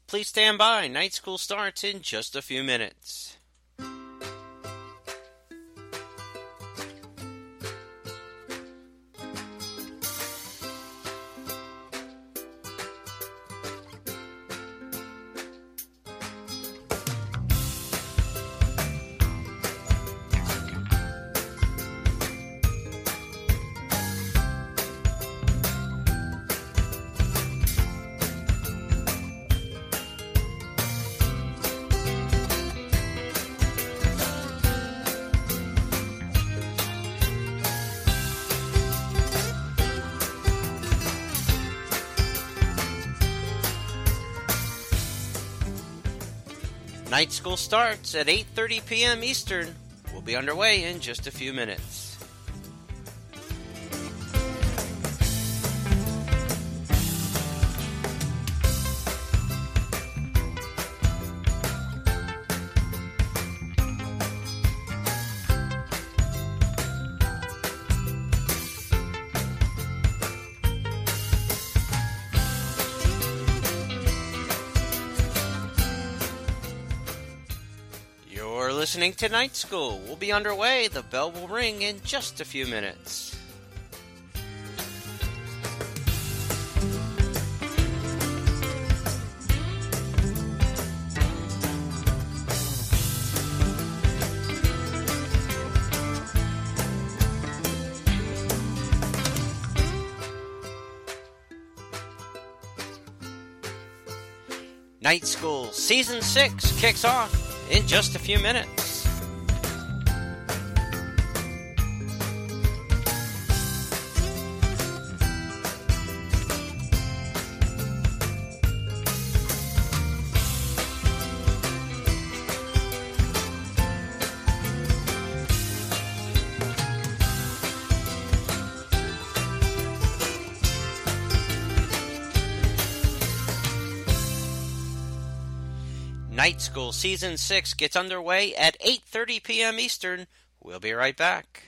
Please stand by. Night school starts in just a few minutes. Night school starts at 8:30 p.m. Eastern. We'll be underway in just a few minutes. Listening to Night School. We'll be underway. The bell will ring in just a few minutes. Night School Season 6 kicks off in just a few minutes. Night School Season 6 gets underway at 8:30 p.m. Eastern. We'll be right back.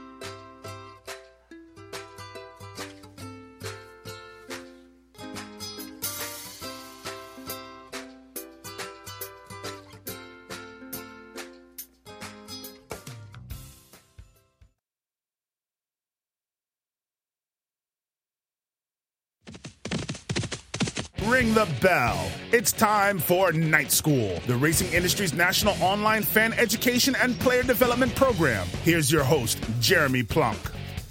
Ring the bell. It's time for Night School, the racing industry's national online fan education and player development program. Here's your host, Jeremy Plunk.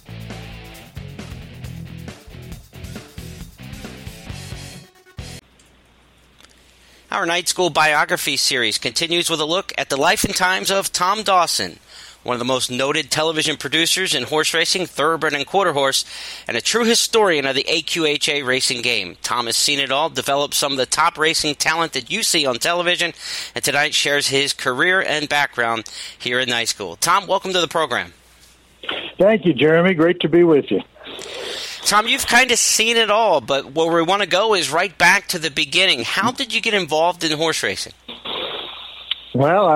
Our Night School biography series continues with a look at the life and times of Tom Dawson, one of the most noted television producers in horse racing, thoroughbred and quarter horse, and a true historian of the AQHA racing game. Tom has seen it all, developed some of the top racing talent that you see on television, and tonight shares his career and background here at Night School. Tom, welcome to the program. Thank you, Jeremy. Great to be with you. Tom, you've kind of seen it all, but where we want to go is right back to the beginning. How did you get involved in horse racing? Well,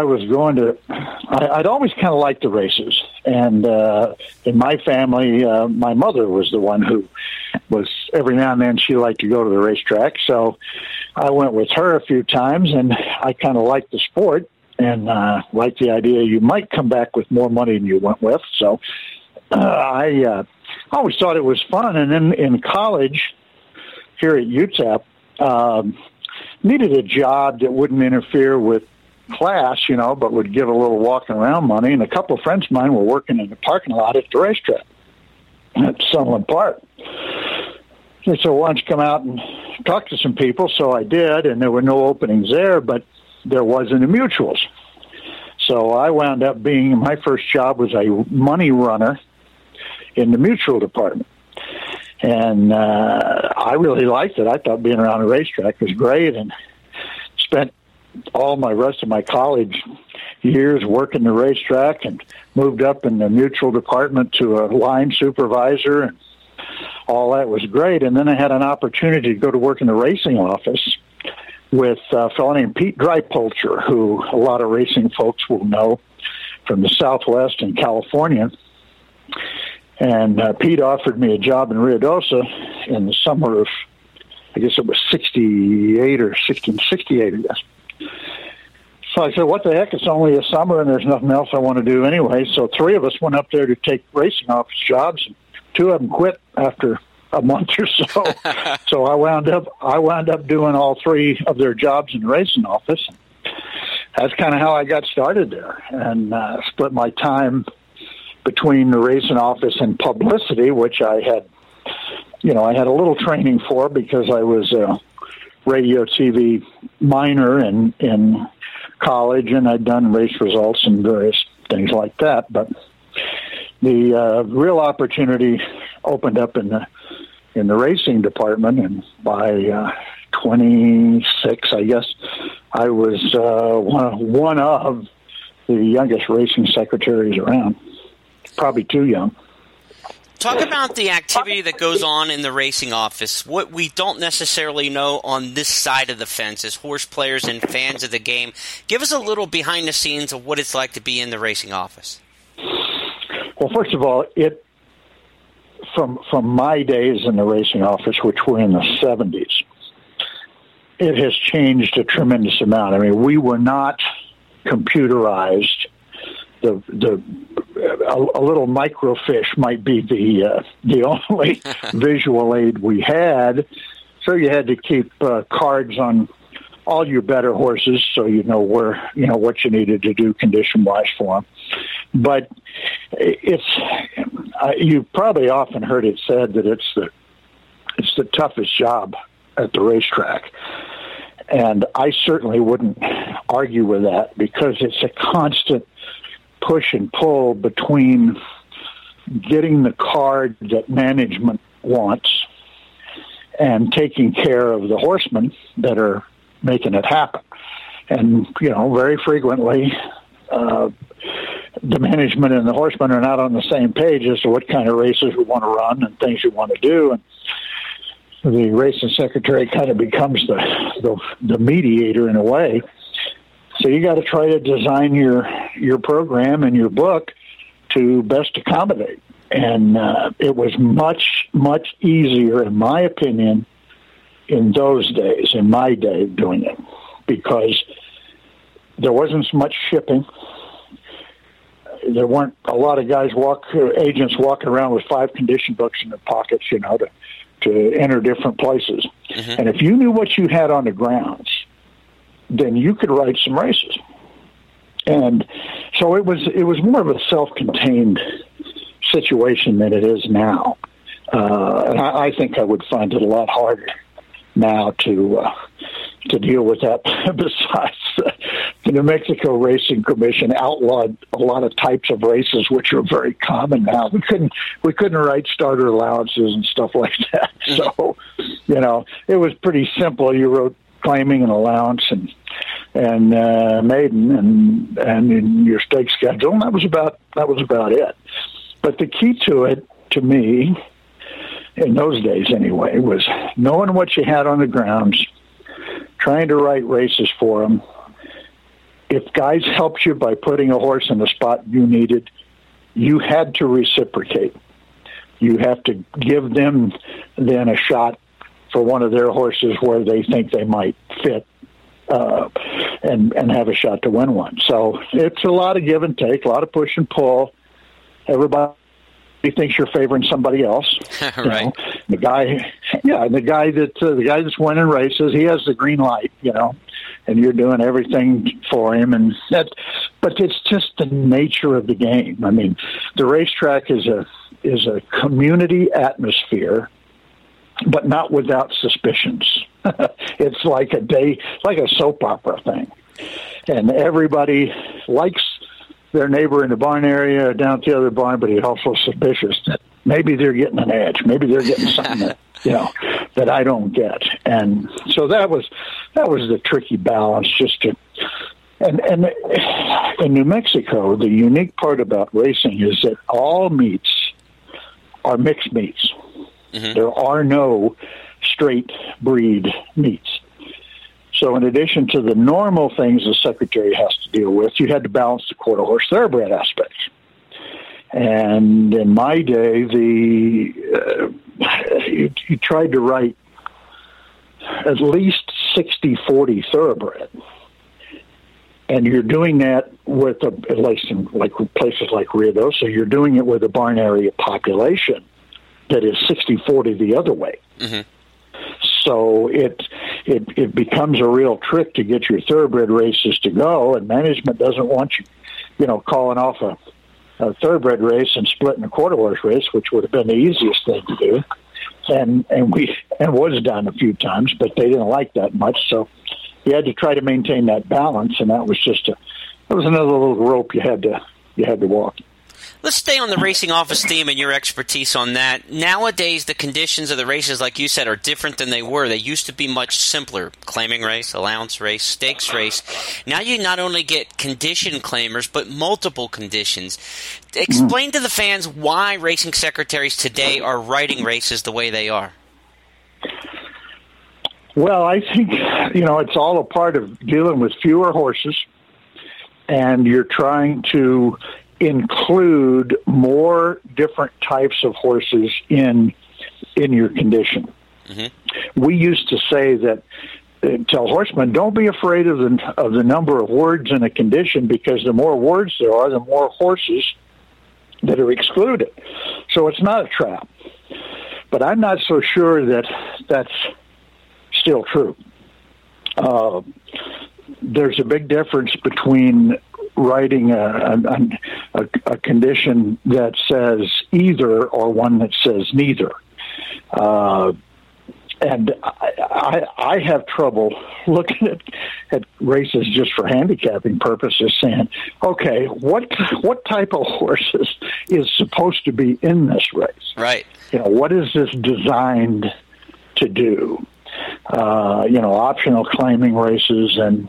I'd always kind of liked the races. And in my family, my mother was the one who was, every now and then, she liked to go to the racetrack. So I went with her a few times, and I kind of liked the sport and liked the idea you might come back with more money than you went with. So I always thought it was fun. And then in college, here at UTEP, needed a job that wouldn't interfere with class, but would give a little walking around money. And a couple of friends of mine were working in the parking lot at the racetrack at Summerlin Park. They said, why don't you come out and talk to some people? So I did, and there were no openings there, but there was in the mutuals. So I wound up my first job was a money runner in the mutual department. And I really liked it. I thought being around a racetrack was great, and spent all my rest of my college years working the racetrack, and moved up in the mutual department to a line supervisor, and all that was great. And then I had an opportunity to go to work in the racing office with a fellow named Pete Dreipolcher, who a lot of racing folks will know from the Southwest and California. And Pete offered me a job in Ruidoso in the summer of I guess it was 68 or 68, I guess. So I said, what the heck, it's only a summer and there's nothing else I want to do anyway. So 3 of us went up there to take racing office jobs. 2 of them quit after a month or so. So I wound up doing all 3 of their jobs in the racing office. That's kind of how I got started there, and split my time between the racing office and publicity, which I had a little training for because I was a radio TV minor in college, and I'd done race results and various things like that. But the real opportunity opened up in the racing department, and by 26, I guess, I was one of the youngest racing secretaries around. Probably too young. Talk about the activity that goes on in the racing office. What we don't necessarily know on this side of the fence as horse players and fans of the game. Give us a little behind the scenes of what it's like to be in the racing office. Well, first of all, from my days in the racing office, which were in the 70s, it has changed a tremendous amount. I mean, we were not computerized. A little microfiche might be the only visual aid we had. So you had to keep cards on all your better horses, so you know what you needed to do condition wise for them. But you've probably often heard it said that it's the toughest job at the racetrack. And I certainly wouldn't argue with that, because it's a constant push and pull between getting the card that management wants and taking care of the horsemen that are making it happen. And, very frequently, the management and the horsemen are not on the same page as to what kind of races we want to run and things we want to do. And the racing secretary kind of becomes the mediator in a way. So you got to try to design your program and your book to best accommodate. And it was much, much easier, in my opinion, in those days, in my day of doing it, because there wasn't so much shipping. There weren't a lot of agents walking around with 5 condition books in their pockets, to enter different places. Mm-hmm. And if you knew what you had on the grounds, then you could ride some races. And so it was more of a self-contained situation than it is now. And I think I would find it a lot harder now to deal with that. Besides, the New Mexico Racing Commission outlawed a lot of types of races, which are very common now. We couldn't write starter allowances and stuff like that. So, it was pretty simple. You wrote claiming and allowance and maiden and in your stake schedule, and that was about it. But the key to it, to me, in those days anyway, was knowing what you had on the grounds, trying to write races for them. If guys helped you by putting a horse in the spot you needed, you had to reciprocate. You have to give them then a shot for one of their horses where they think they might fit and have a shot to win one. So it's a lot of give and take, a lot of push and pull. Everybody thinks you're favoring somebody else. Right. The guy that's winning races, he has the green light, and you're doing everything for him. But it's just the nature of the game. I mean, the racetrack is a community atmosphere, but not without suspicions. It's like a soap opera thing. And everybody likes their neighbor in the barn area or down at the other barn, but he's also suspicious that maybe they're getting an edge. Maybe they're getting something that, that I don't get. And so that was the tricky balance and in New Mexico, the unique part about racing is that all meets are mixed meets. Mm-hmm. There are no straight breed meets. So in addition to the normal things the secretary has to deal with, you had to balance the quarter horse thoroughbred aspects. And in my day, you tried to write at least 60-40 thoroughbred. And you're doing that with, at least in like places like Ruidoso, you're doing it with a barn area population that is 60-40 the other way. Mm-hmm. So it becomes a real trick to get your thoroughbred races to go, and management doesn't want you, calling off a thoroughbred race and splitting a quarter horse race, which would have been the easiest thing to do, and was done a few times, but they didn't like that much, so you had to try to maintain that balance, and that was another little rope you had to walk. Let's stay on the racing office theme and your expertise on that. Nowadays, the conditions of the races, like you said, are different than they were. They used to be much simpler. Claiming race, allowance race, stakes race. Now you not only get condition claimers, but multiple conditions. Explain to the fans why racing secretaries today are writing races the way they are. Well, I think, it's all a part of dealing with fewer horses, and you're trying to include more different types of horses in your condition. Mm-hmm. We used to say that, tell horsemen, don't be afraid of the number of words in a condition, because the more words there are, the more horses that are excluded. So it's not a trap. But I'm not so sure that that's still true. There's a big difference between writing a condition that says either or one that says neither. And I have trouble looking at races just for handicapping purposes, saying, okay, what type of horses is supposed to be in this race? Right. What is this designed to do? Optional claiming races and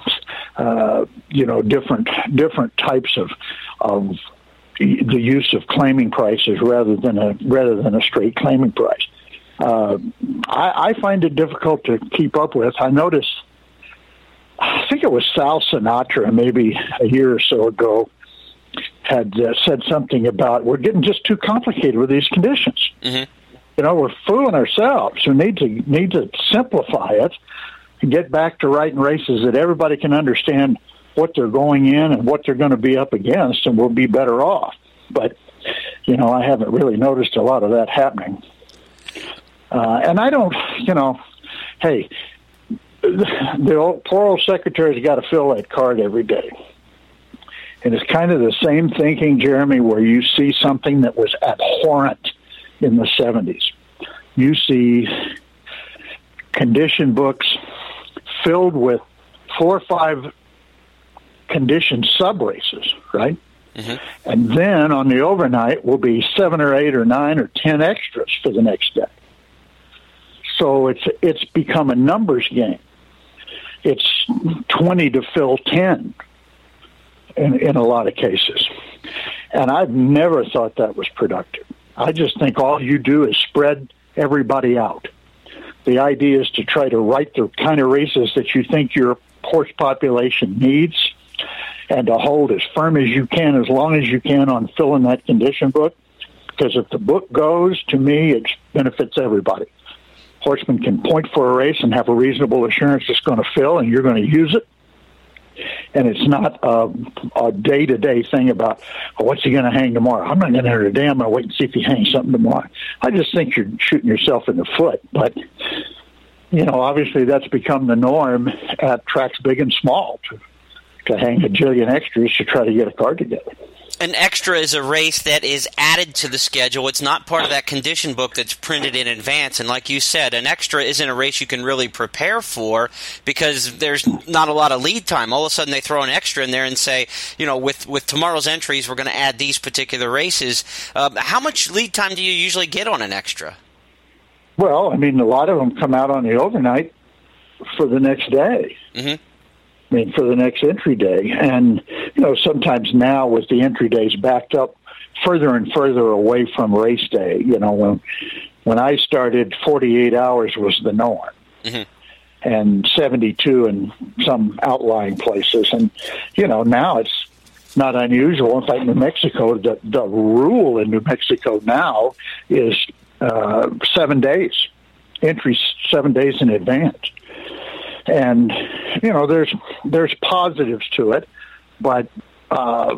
different types of the use of claiming prices rather than a straight claiming price. I find it difficult to keep up with. I noticed, I think it was Sal Sinatra maybe a year or so ago had said something about we're getting just too complicated with these conditions. Mm-hmm. We're fooling ourselves. We need to simplify it and get back to writing races that everybody can understand what they're going in and what they're going to be up against, and we'll be better off. But, I haven't really noticed a lot of that happening. And I don't, hey, the poor old secretary's got to fill that card every day. And it's kind of the same thinking, Jeremy, where you see something that was abhorrent in the 70s. You see condition books filled with 4 or 5 condition sub-races, right? Mm-hmm. And then on the overnight will be 7 or 8 or 9 or 10 extras for the next day. So it's become a numbers game. It's 20 to fill 10 in a lot of cases. And I've never thought that was productive. I just think all you do is spread everybody out. The idea is to try to write the kind of races that you think your horse population needs and to hold as firm as you can, as long as you can, on filling that condition book. Because if the book goes, to me, it benefits everybody. Horsemen can point for a race and have a reasonable assurance it's going to fill and you're going to use it. And it's not a day-to-day thing about, what's he going to hang tomorrow? I'm not going to enter today. I'm going to wait and see if he hangs something tomorrow. I just think you're shooting yourself in the foot. But, obviously that's become the norm at tracks big and small to hang a jillion extras to try to get a card together. An extra is a race that is added to the schedule. It's not part of that condition book that's printed in advance. And like you said, an extra isn't a race you can really prepare for because there's not a lot of lead time. All of a sudden they throw an extra in there and say, with tomorrow's entries, we're going to add these particular races. How much lead time do you usually get on an extra? Well, a lot of them come out on the overnight for the next day. Mm-hmm. For the next entry day. And, sometimes now with the entry days backed up further and further away from race day, when I started, 48 hours was the norm. Mm-hmm. And 72 in some outlying places. And, now it's not unusual. In fact, New Mexico, the rule in New Mexico now is 7 days, entry 7 days in advance. And, there's positives to it, but, but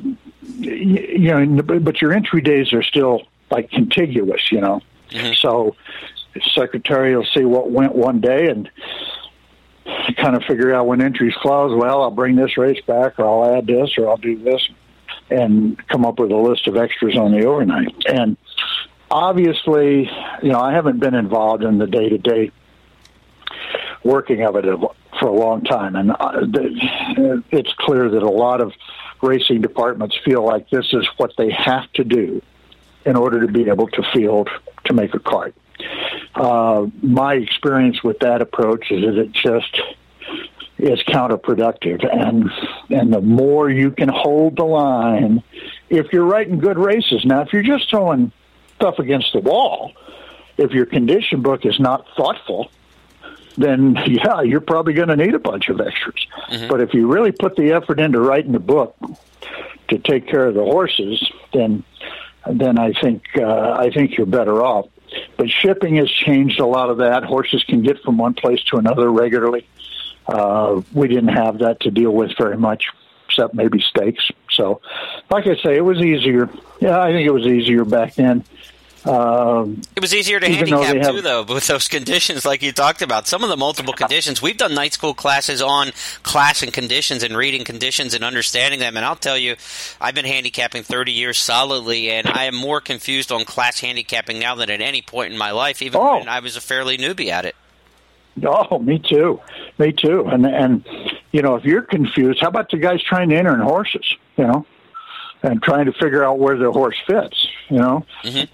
your entry days are still like contiguous, Mm-hmm. So the secretary will see what went one day and kind of figure out when entries close. Well, I'll bring this race back, or I'll add this, or I'll do this, and come up with a list of extras on the overnight. And obviously, I haven't been involved in the day-to-day working of it for a long time, and it's clear that a lot of racing departments feel like this is what they have to do in order to be able to field to make a cart. My experience with that approach is that it just is counterproductive, and the more you can hold the line, if you're writing good races. Now, if you're just throwing stuff against the wall, if your condition book is not thoughtful, then yeah, you're probably going to need a bunch of extras. Mm-hmm. But if you really put the effort into writing the book to take care of the horses, then I think you're better off. But shipping has changed a lot of that. Horses can get from one place to another regularly. We didn't have that to deal with very much, except maybe stakes. So, like I say, it was easier. Yeah, I think it was easier back then. It was easier to handicap, too, though, with those conditions like you talked about. Some of the multiple conditions. We've done night school classes on class and conditions and reading conditions and understanding them. And I'll tell you, I've been handicapping 30 years solidly, and I am more confused on class handicapping now than at any point in my life, even when I was a fairly newbie at it. Oh, me too. And if you're confused, how about the guys trying to enter in horses, and trying to figure out where the horse fits, Mm-hmm.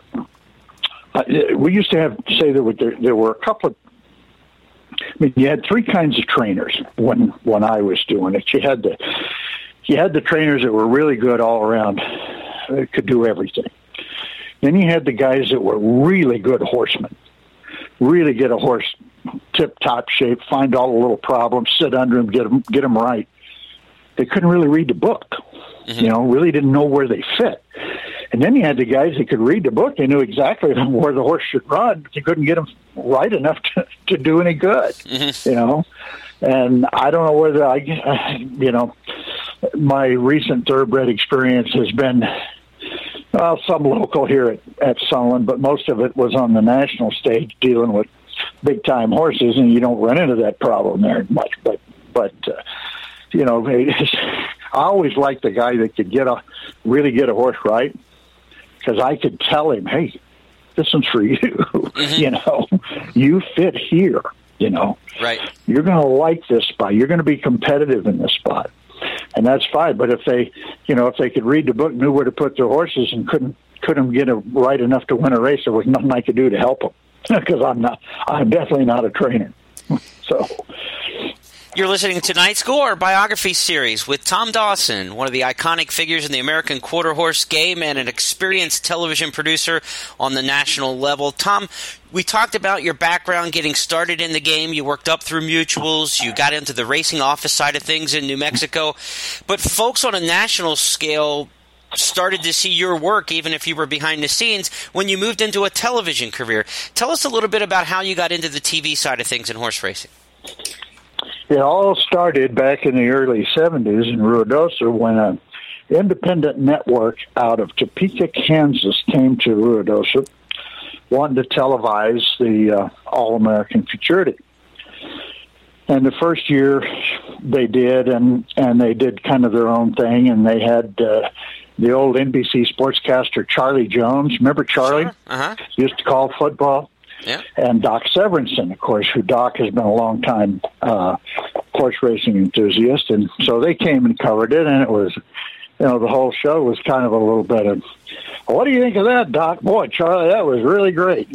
We used to say there were a couple of, you had three kinds of trainers when I was doing it. You had the trainers that were really good all around, could do everything. Then you had the guys that were really good horsemen, really get a horse tip-top shape, find all the little problems, sit under them, get them right. They couldn't really read the book, mm-hmm. Really didn't know where they fit. And then you had the guys that could read the book. They knew exactly where the horse should run, but you couldn't get them right enough to do any good, mm-hmm. And I don't know whether my recent thoroughbred experience has been some local here at Sunland, but most of it was on the national stage dealing with big-time horses, and you don't run into that problem very much. But I always liked the guy that could really get a horse right, because I could tell him, hey, this one's for you. Mm-hmm. You fit here, Right. You're going to like this spot. You're going to be competitive in this spot. And that's fine. But if they could read the book, knew where to put their horses, and couldn't get it right enough to win a race, there was nothing I could do to help them, because I'm definitely not a trainer. So. You're listening to Night School, our biography series with Tom Dawson, one of the iconic figures in the American quarter horse game and an experienced television producer on the national level. Tom, we talked about your background getting started in the game. You worked up through mutuals. You got into the racing office side of things in New Mexico. But folks on a national scale started to see your work, even if you were behind the scenes, when you moved into a television career. Tell us a little bit about how you got into the TV side of things in horse racing. It all started back in the early 70s in Ruidoso when an independent network out of Topeka, Kansas came to Ruidoso, wanting to televise the All-American Futurity. And the first year they did, and they did kind of their own thing, and they had the old NBC sportscaster Charlie Jones. Remember Charlie? Sure. Uh-huh. Used to call football. Yeah. And Doc Severinsen, of course, who Doc has been a long time horse racing enthusiast. And so they came and covered it, and it was, the whole show was kind of a little bit of, what do you think of that, Doc? Boy, Charlie, that was really great.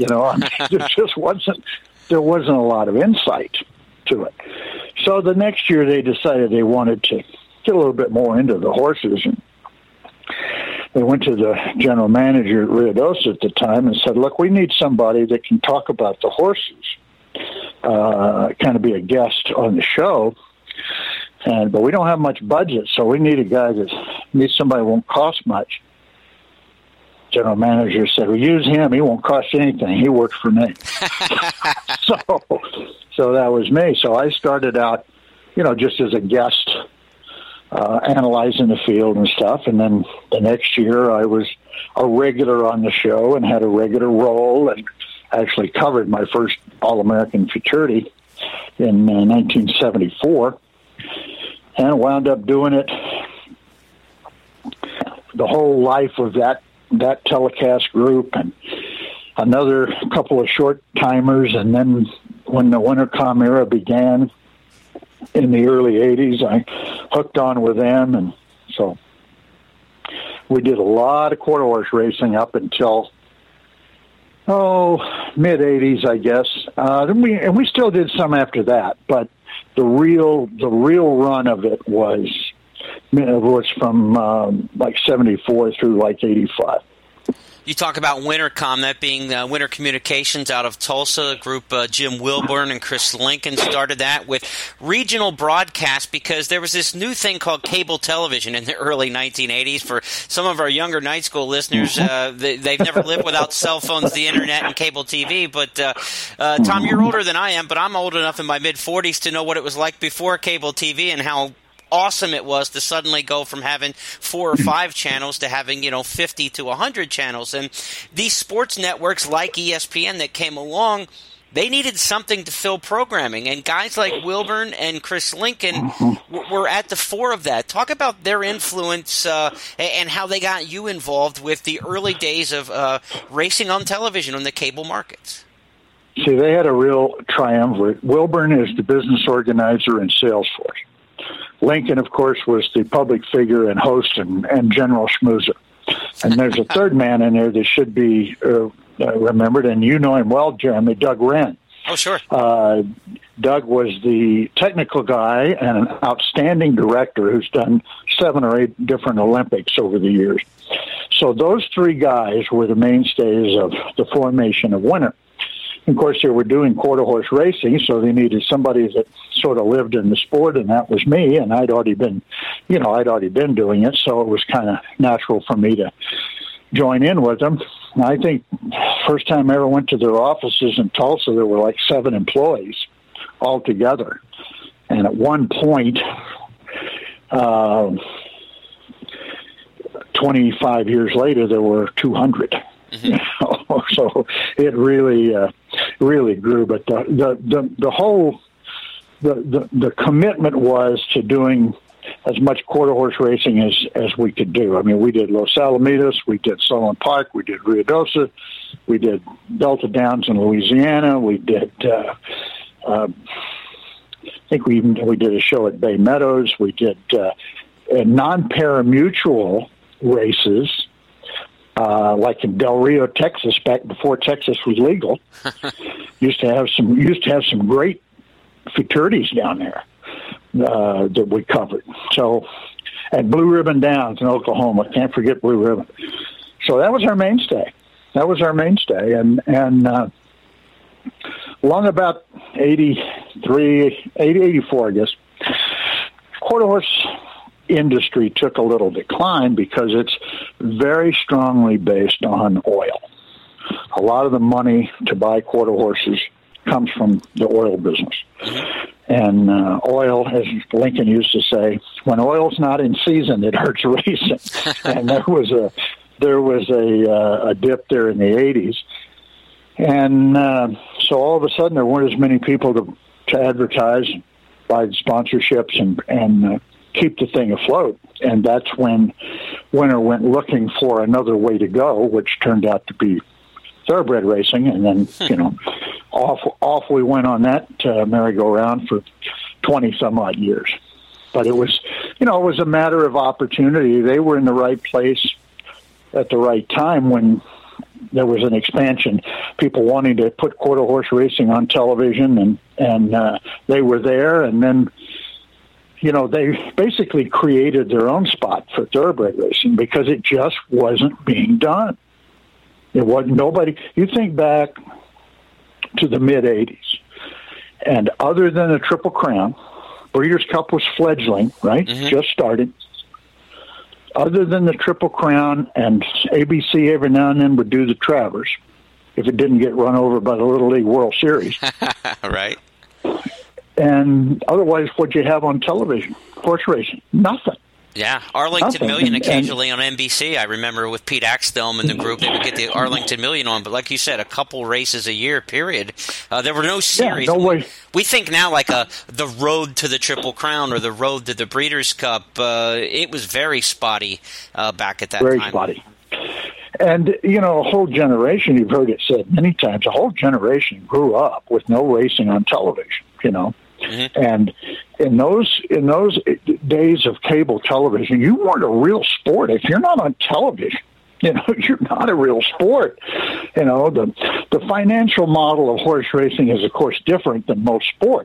There wasn't a lot of insight to it. So the next year they decided they wanted to get a little bit more into the horses, and they went to the general manager at Ruidoso at the time and said, look, we need somebody that can talk about the horses, kind of be a guest on the show, but we don't have much budget, so we need somebody who won't cost much. General manager said, well, use him. He won't cost you anything. He works for me. So that was me. So I started out, just as a guest, analyzing the field and stuff. And then the next year I was a regular on the show and had a regular role and actually covered my first All-American futurity in 1974 and wound up doing it the whole life of that telecast group and another couple of short timers. And then when the Wintercom era began in the early 80s, I hooked on with them. And so we did a lot of quarter horse racing up until, mid-80s, I guess. And we still did some after that, but the real run of it was from like 74 through like 85. You talk about Wintercom, that being Winter Communications out of Tulsa. Group Jim Wilburn and Chris Lincoln started that with regional broadcast because there was this new thing called cable television in the early 1980s. For some of our younger night school listeners, they've never lived without cell phones, the internet, and cable TV. But Tom, you're older than I am, but I'm old enough in my mid-40s to know what it was like before cable TV and how awesome it was to suddenly go from having 4 or 5 channels to having 50 to 100 channels. And these sports networks like ESPN that came along, they needed something to fill programming, and guys like Wilburn and Chris Lincoln were at the fore of that. Talk about their influence and how they got you involved with the early days of racing on television on the cable markets. See, they had a real triumvirate. Wilburn is the business organizer and sales force. Lincoln, of course, was the public figure and host and general schmoozer. And there's a third man in there that should be remembered, and you know him well, Jeremy, Doug Wren. Oh, sure. Doug was the technical guy and an outstanding director who's done 7 or 8 different Olympics over the years. So those 3 guys were the mainstays of the formation of Winter. Of course, they were doing quarter horse racing, so they needed somebody that sort of lived in the sport, and that was me. And I'd already been doing it, so it was kind of natural for me to join in with them. And I think first time I ever went to their offices in Tulsa, there were like 7 employees altogether. And at one point, 25 years later, there were 200. So it really grew. But the whole commitment was to doing as much quarter horse racing as we could do. I mean, we did Los Alamitos, we did Solon Park, we did Ruidoso, we did Delta Downs in Louisiana, we did. I think we did a show at Bay Meadows. We did non-parimutuel races. Like in Del Rio, Texas, back before Texas was legal, used to have some great futurities down there that we covered. So, and Blue Ribbon Downs in Oklahoma, can't forget Blue Ribbon. So that was our mainstay. And along about 84, I guess, quarter horse industry took a little decline because it's very strongly based on oil. A lot of the money to buy quarter horses comes from the oil business. And oil, as Lincoln used to say, when oil's not in season, it hurts racing. And there was a dip there in the 80s. And so all of a sudden there weren't as many people to advertise, buy sponsorships, and keep the thing afloat. And that's when Winter went looking for another way to go, which turned out to be thoroughbred racing. And then, off we went on that merry-go-round for 20-some-odd years. But it was, it was a matter of opportunity. They were in the right place at the right time when there was an expansion, people wanting to put quarter horse racing on television, and they were there. And then, they basically created their own spot for thoroughbred racing because it just wasn't being done. It wasn't nobody. You think back to the mid-'80s, and other than a Triple Crown, Breeders' Cup was fledgling, right? Just started. Other than the Triple Crown, and ABC every now and then would do the Travers if it didn't get run over by the Little League World Series. Right. And otherwise, what'd you have on television? Horse racing? Nothing. Yeah, Arlington Nothing. Million occasionally on NBC. I remember with Pete Axthelm and the group, they would get the Arlington Million on. But like you said, a couple races a year, period. There were no series. Yeah, no way. We think now like the road to the Triple Crown or the road to the Breeders' Cup. It was very spotty back at that time. Very spotty. And, a whole generation, you've heard it said many times, a whole generation grew up with no racing on television, Mm-hmm. And in those days of cable television, you weren't a real sport. If you're not on television, you're not a real sport. The financial model of horse racing is, of course, different than most sports.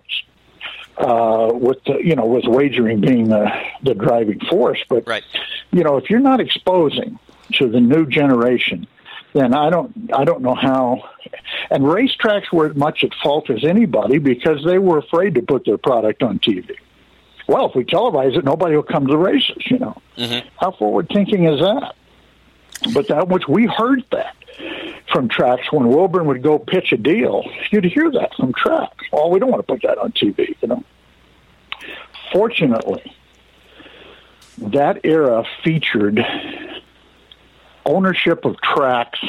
With wagering being the driving force, but right. If you're not exposing to the new generation, then I don't know how. And racetracks were as much at fault as anybody because they were afraid to put their product on TV. Well, if we televise it, nobody will come to the races. Mm-hmm. How forward thinking is that? But that which we heard that from tracks when Wilburn would go pitch a deal, you'd hear that from tracks. Oh, we don't want to put that on TV. Fortunately, that era featured ownership of tracks,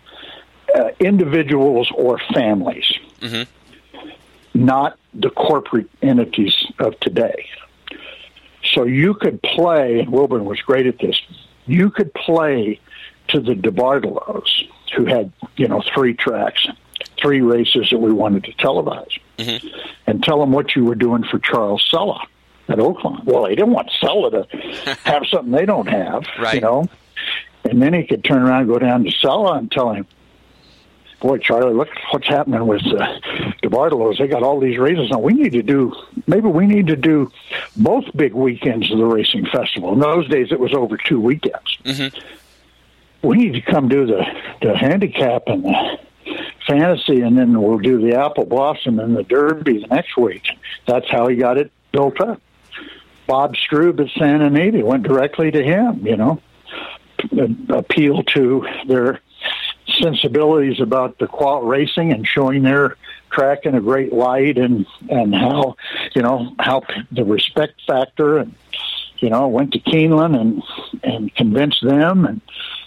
individuals or families, mm-hmm. not the corporate entities of today. So you could play, and Wilburn was great at this, you could play to the DeBartolos, who had, 3 tracks, 3 races that we wanted to televise, mm-hmm. and tell them what you were doing for Charles Sella at Oaklawn. Well, they didn't want Sella to have something they don't have, right. And then he could turn around and go down to Sella and tell him, boy, Charlie, look what's happening with DeBartolos. They got all these races. Now, we need to do both big weekends of the racing festival. In those days, it was over 2 weekends. Mm-hmm. We need to come do the handicap and the fantasy, and then we'll do the Apple Blossom and the Derby the next week. That's how he got it built up. Bob Strube at Santa Anita went directly to him, appeal to their sensibilities about the racing and showing their track in a great light, and how how the respect factor, and went to Keeneland and convinced them, and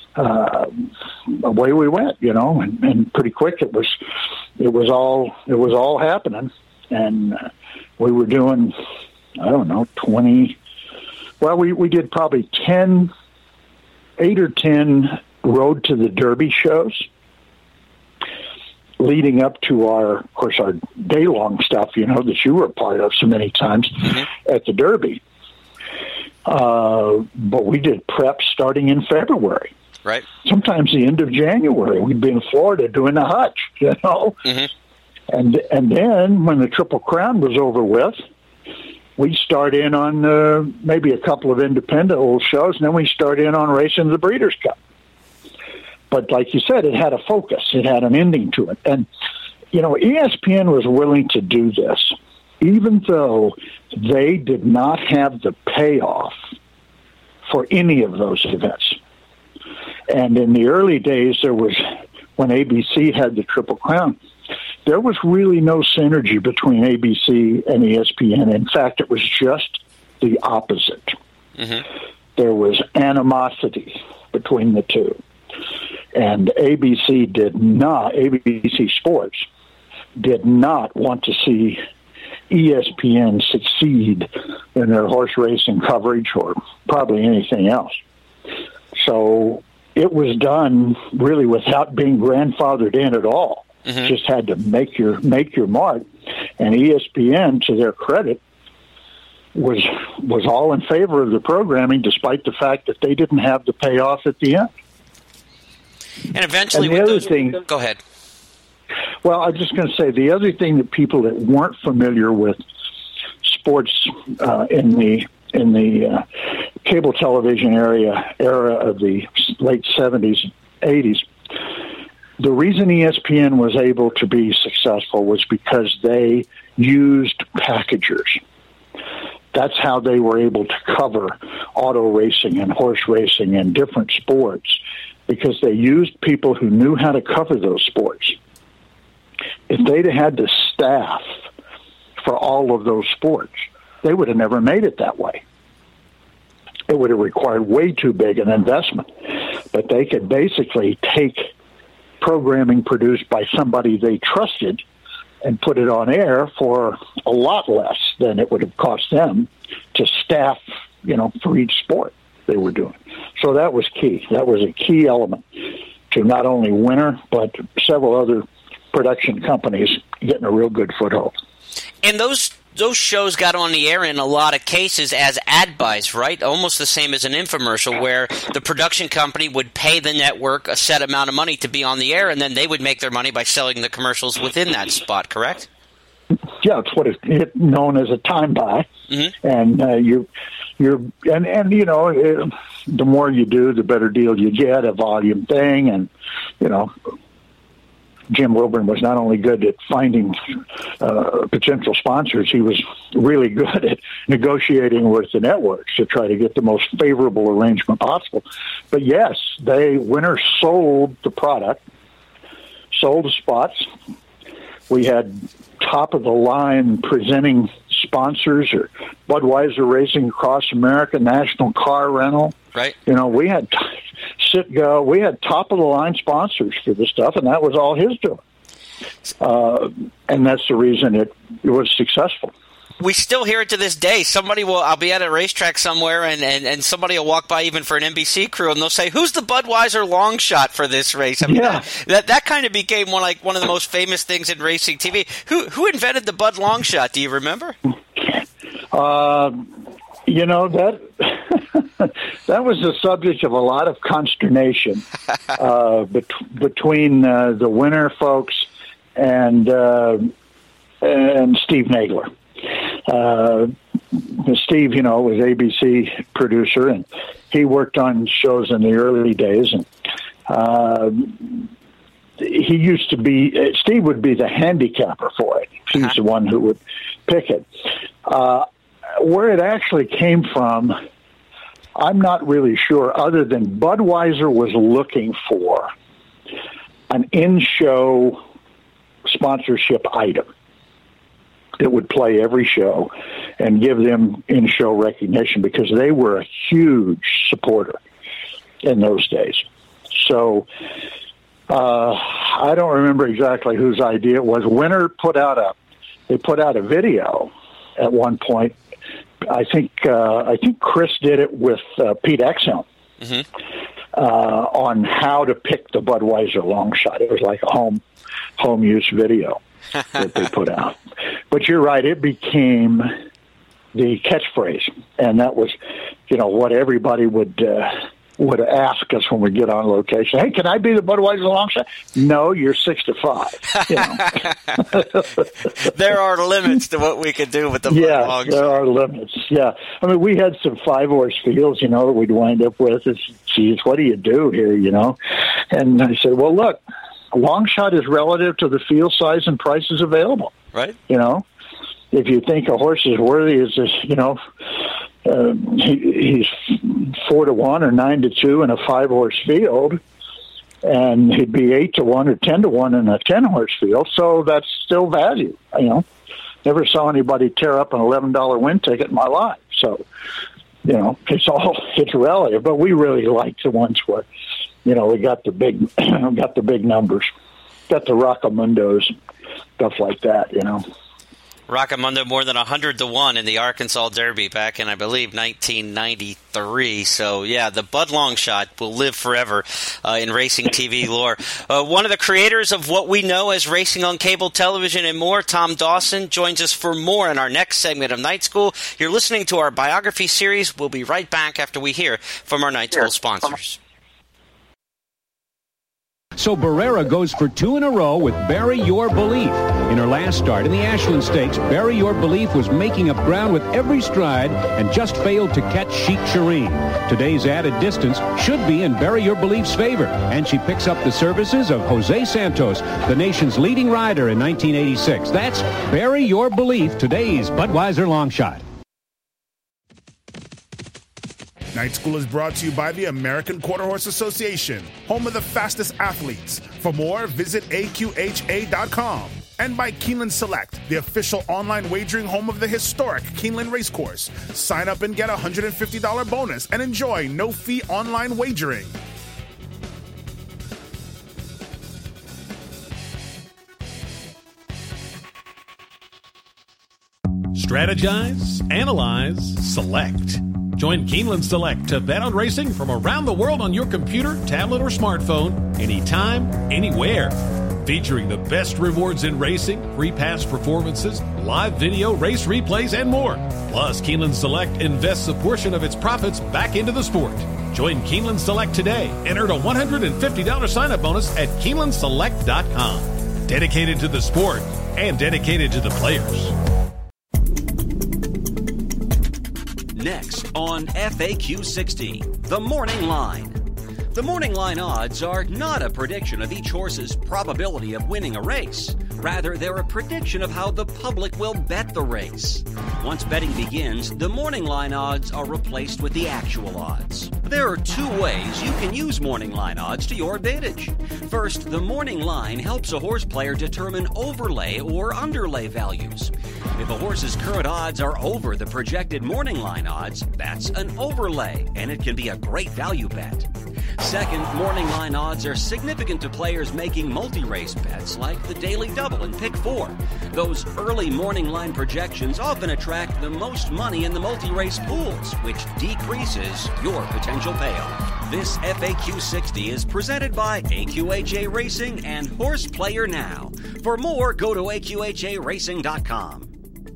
away we went, and pretty quick it was all happening, and we were doing 20. Well, we did probably 8 or 10 Road to the Derby shows leading up to our day-long stuff, that you were a part of so many times mm-hmm. at the Derby. But we did prep starting in February. Right. Sometimes the end of January. We'd be in Florida doing the hutch, Mm-hmm. And then when the Triple Crown was over with, we'd start in on maybe a couple of independent old shows, and then we start in on racing the Breeders' Cup. But like you said, it had a focus. It had an ending to it. And, ESPN was willing to do this, even though they did not have the payoff for any of those events. And in the early days, when ABC had the Triple Crown, there was really no synergy between ABC and ESPN. In fact, it was just the opposite. Mm-hmm. There was animosity between the two. And ABC Sports did not want to see ESPN succeed in their horse racing coverage or probably anything else. So it was done really without being grandfathered in at all. Mm-hmm. Just had to make your mark. And ESPN, to their credit, was all in favor of the programming, despite the fact that they didn't have the payoff at the end. And eventually, and the other thing, go ahead. Well, I was just going to say the other thing that people that weren't familiar with sports in the cable television era of the late 70s, 80s. The reason ESPN was able to be successful was because they used packagers. That's how they were able to cover auto racing and horse racing and different sports, because they used people who knew how to cover those sports. If they'd had the staff for all of those sports. They would have never made it that way. It would have required way too big an investment. But they could basically take programming produced by somebody they trusted and put it on air for a lot less than it would have cost them to staff, for each sport they were doing. So that was key. That was a key element to not only Winner, but several other production companies getting a real good foothold. And those shows got on the air in a lot of cases as ad buys, right? Almost the same as an infomercial, where the production company would pay the network a set amount of money to be on the air, and then they would make their money by selling the commercials within that spot, correct? Yeah, it's what is known as a time buy. Mm-hmm. And the more you do, the better deal you get, a volume thing. And, Jim Wilburn was not only good at finding potential sponsors, he was really good at negotiating with the networks to try to get the most favorable arrangement possible. But yes, Winner sold the product, sold the spots. We had top-of-the-line presenting sponsors, or Budweiser Racing Across America, National Car Rental. Right. We had we had top-of-the-line sponsors for this stuff, and that was all his doing. And that's the reason it was successful. We still hear it to this day. I'll be at a racetrack somewhere, and somebody will walk by even for an NBC crew, and they'll say, "Who's the Budweiser long shot for this race?" I mean, yeah. That kind of became one of the most famous things in racing TV. Who invented the Bud long shot? Do you remember? That was the subject of a lot of consternation between the Winner folks and Steve Nagler. Steve, was ABC producer, and he worked on shows in the early days. And he used to be, Steve would be the handicapper for it. He's the one who would pick it. Where it actually came from, I'm not really sure, other than Budweiser was looking for an in-show sponsorship item that would play every show and give them in-show recognition, because they were a huge supporter in those days. So I don't remember exactly whose idea it was. Winner put out a video at one point. I think Chris did it with Pete Exhelm. Mm-hmm. On how to pick the Budweiser long shot. It was like a home use video that they put out. But you're right, it became the catchphrase, and that was, what everybody would ask us when we get on location. Hey, can I be the Budweiser long shot? No, you're 6 to 5. There are limits to what we could do with the long shot. There are limits. Yeah, I mean, we had some 5-horse fields, that we'd wind up with. Geez, what do you do here? And I said, well, look, a long shot is relative to the field size and prices available. Right. If you think a horse is worthy, he's 4 to 1 or 9 to 2 in a 5-horse field, and he'd be 8 to 1 or 10 to 1 in a 10-horse field. So that's still value. Never saw anybody tear up an $11 win ticket in my life. So, it's relative. But we really like the ones where, we got the big numbers, got the Rockamundos, stuff like that. Rockamundo more than 100 to 1 in the Arkansas Derby back in, I believe, 1993. So, yeah, the Bud Long Shot will live forever in racing TV lore. One of the creators of what we know as racing on cable television and more, Tom Dawson, joins us for more in our next segment of Night School. You're listening to our biography series. We'll be right back after we hear from our Night School sponsors. So Barrera goes for 2 in a row with Bury Your Belief. In her last start in the Ashland Stakes, Bury Your Belief was making up ground with every stride and just failed to catch Sheik Shireen. Today's added distance should be in Bury Your Belief's favor, and she picks up the services of Jose Santos, the nation's leading rider in 1986. That's Bury Your Belief, today's Budweiser Long Shot. Night School is brought to you by the American Quarter Horse Association, home of the fastest athletes. For more, visit AQHA.com. And by Keeneland Select, the official online wagering home of the historic Keeneland Racecourse. Sign up and get a $150 bonus and enjoy no-fee online wagering. Strategize, analyze, select. Join Keeneland Select to bet on racing from around the world on your computer, tablet, or smartphone, anytime, anywhere. Featuring the best rewards in racing, free past performances, live video, race replays, and more. Plus, Keeneland Select invests a portion of its profits back into the sport. Join Keeneland Select today and earn a $150 sign-up bonus at KeenelandSelect.com. Dedicated to the sport and dedicated to the players. Next on FAQ 60, The Morning Line. The Morning Line odds are not a prediction of each horse's probability of winning a race. Rather, they're a prediction of how the public will bet the race. Once betting begins, the Morning Line odds are replaced with the actual odds. There are two ways you can use Morning Line odds to your advantage. First, the Morning Line helps a horse player determine overlay or underlay values. If a horse's current odds are over the projected Morning Line odds, that's an overlay, and it can be a great value bet. Second, Morning Line odds are significant to players making multi-race bets like the Daily Double and Pick 4. Those early Morning Line projections often attract the most money in the multi-race pools, which decreases your potential payoff. This FAQ 60 is presented by AQHA Racing and Horse Player Now. For more, go to AQHARacing.com.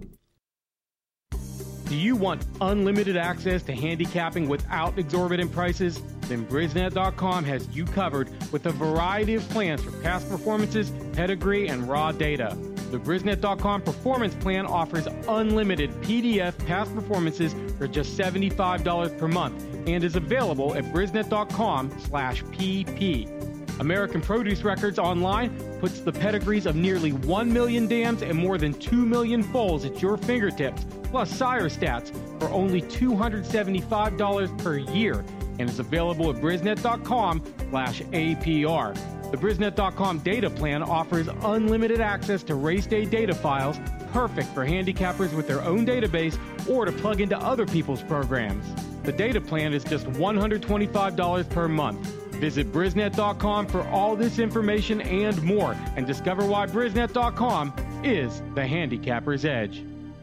Do you want unlimited access to handicapping without exorbitant prices? Then Brisnet.com has you covered with a variety of plans for past performances, pedigree, and raw data. The Brisnet.com Performance Plan offers unlimited PDF past performances for just $75 per month and is available at Brisnet.com/PP. American Produce Records Online puts the pedigrees of nearly 1 million dams and more than 2 million foals at your fingertips, plus sire stats for only $275 per year, and is available at Brisnet.com/APR. The Brisnet.com data plan offers unlimited access to race day data files, perfect for handicappers with their own database or to plug into other people's programs. The data plan is just $125 per month. Visit Brisnet.com for all this information and more, and discover why Brisnet.com is the handicapper's edge.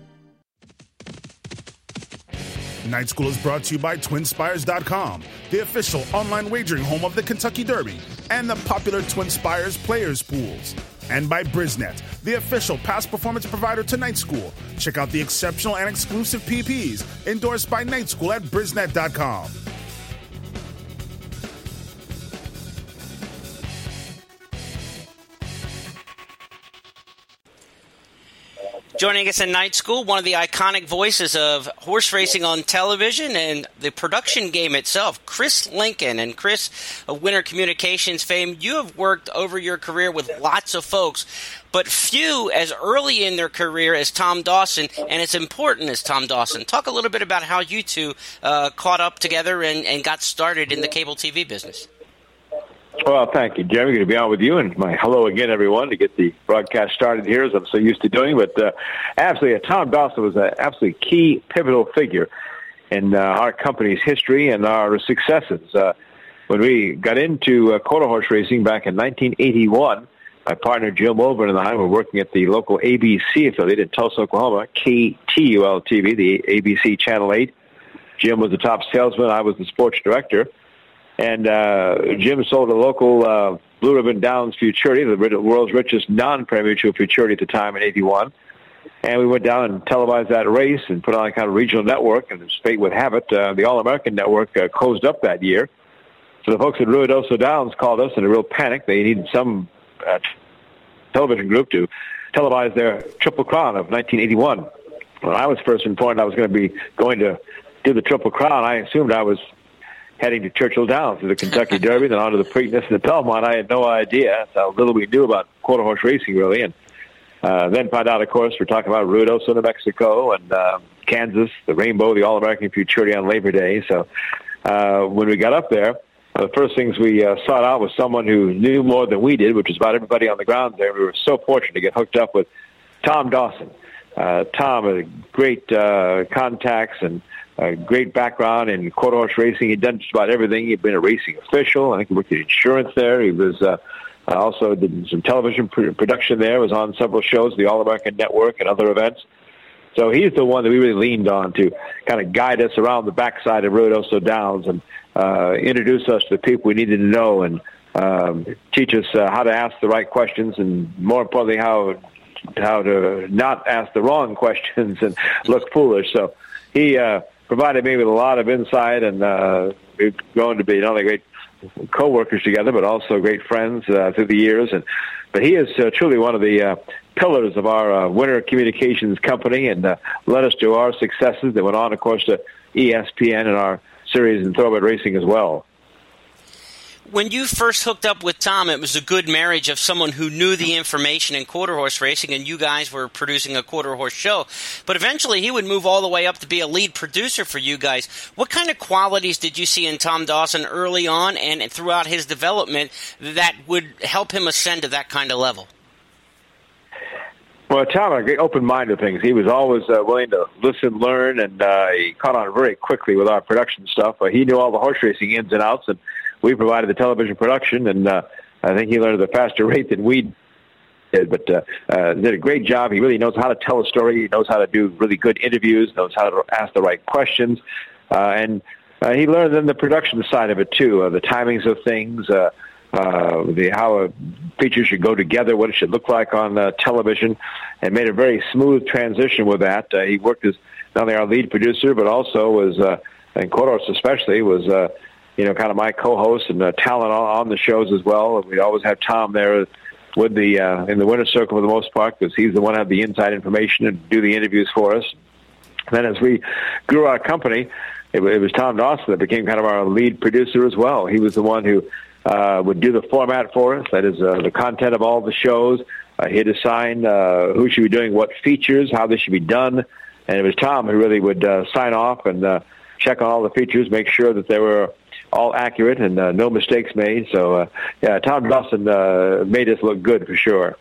Night School is brought to you by TwinSpires.com, the official online wagering home of the Kentucky Derby and the popular TwinSpires Players Pools. And by Brisnet, the official past performance provider to Night School. Check out the exceptional and exclusive PPs endorsed by Night School at Brisnet.com. Joining us in Night School, one of the iconic voices of horse racing on television and the production game itself, Chris Lincoln. And Chris, of Winter Communications fame, you have worked over your career with lots of folks, but few as early in their career as Tom Dawson and as important as Tom Dawson. Talk a little bit about how you two caught up together and got started in the cable TV business. Well, thank you, Jeremy. Good to be on with you, and my hello again, everyone, to get the broadcast started here, as I'm so used to doing. But absolutely, Tom Dawson was an absolutely key, pivotal figure in our company's history and our successes. When we got into quarter horse racing back in 1981, my partner Jim Wilburn and I were working at the local ABC affiliate in Tulsa, Oklahoma, KTUL-TV, the ABC Channel 8. Jim was the top salesman. I was the sports director. And Jim sold a local Blue Ribbon Downs Futurity, the world's richest non-pari-mutuel futurity at the time in 81. And we went down and televised that race and put on a kind of regional network. And as fate would have it, the All-American Network closed up that year. So the folks at Ruidoso Downs called us in a real panic. They needed some television group to televise their Triple Crown of 1981. When I was first informed I was going to be going to do the Triple Crown, I assumed I was heading to Churchill Downs to the Kentucky Derby, then on to the Preakness and the Belmont. I had no idea. That's how little we knew about quarter horse racing, really. And then found out, of course, we're talking about Ruidoso, New Mexico, and Kansas, the Rainbow, the All-American Futurity on Labor Day. So when we got up there, the first things we sought out was someone who knew more than we did, which is about everybody on the ground there. We were so fortunate to get hooked up with Tom Dawson. Tom had great contacts and a great background in quarter horse racing. He'd done just about everything. He'd been a racing official. I think he worked in insurance there. He was also did some television production there, was on several shows, the All-American Network and other events. So he's the one that we really leaned on to kind of guide us around the backside of Ruidoso Downs and introduce us to the people we needed to know and teach us how to ask the right questions and, more importantly, how to not ask the wrong questions and look foolish. So he provided me with a lot of insight, and we've grown to be not only great co-workers together, but also great friends through the years. But he is truly one of the pillars of our Winter Communications company, and led us to our successes that went on, of course, to ESPN and our series in thoroughbred racing as well. When you first hooked up with Tom, it was a good marriage of someone who knew the information in quarter horse racing, and you guys were producing a quarter horse show. But eventually he would move all the way up to be a lead producer for you guys. What kind of qualities did you see in Tom Dawson early on and throughout his development that would help him ascend to that kind of level? Well, Tom had a great open mind to things. He was always willing to listen, learn, and he caught on very quickly with our production stuff. He knew all the horse racing ins and outs, and we provided the television production, and I think he learned at a faster rate than we did, but did a great job. He really knows how to tell a story. He knows how to do really good interviews, knows how to ask the right questions, and he learned then the production side of it, too, the timings of things, how features should go together, what it should look like on television, and made a very smooth transition with that. He worked as not only our lead producer, but also was, in quarter horse especially, was kind of my co-host and talent on the shows as well. We'd always have Tom there with the in the winner's circle for the most part, because he's the one who had the inside information and do the interviews for us. And then as we grew our company, it was Tom Dawson that became kind of our lead producer as well. He was the one who would do the format for us, that is the content of all the shows. He'd assign who should be doing what features, how they should be done, and it was Tom who really would sign off and check on all the features, make sure that they were all accurate and no mistakes made. So, Tom Dawson made us look good for sure.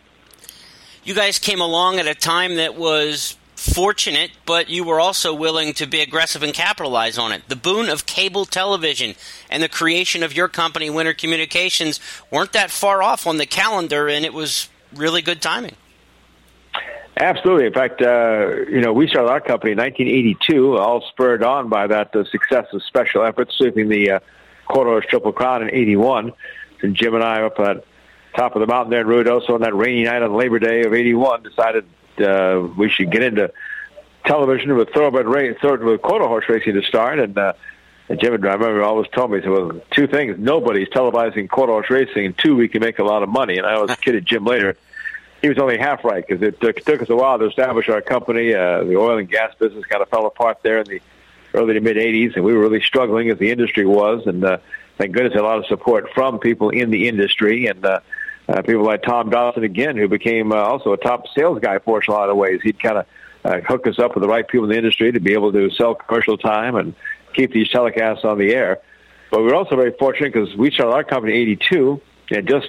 You guys came along at a time that was fortunate, but you were also willing to be aggressive and capitalize on it. The boon of cable television and the creation of your company, Winter Communications, weren't that far off on the calendar, and it was really good timing. Absolutely. In fact, we started our company in 1982, all spurred on by that success of Special Efforts, sweeping the quarter horse Triple Crown in 81. And Jim and I up at top of the mountain there in Ruidoso on that rainy night on Labor Day of 81 decided we should get into television with thoroughbred with quarter horse racing to start. And Jim and I remember always told me, well, two things: nobody's televising quarter horse racing, and two, we can make a lot of money. And I always kidded Jim later. He was only half right, because it took us a while to establish our company. The oil and gas business kind of fell apart there in the early to mid-'80s, and we were really struggling as the industry was. And thank goodness, a lot of support from people in the industry, and people like Tom Dawson, again, who became also a top sales guy for us in a lot of ways. He'd kind of hook us up with the right people in the industry to be able to sell commercial time and keep these telecasts on the air. But we were also very fortunate because we started our company in 82, and just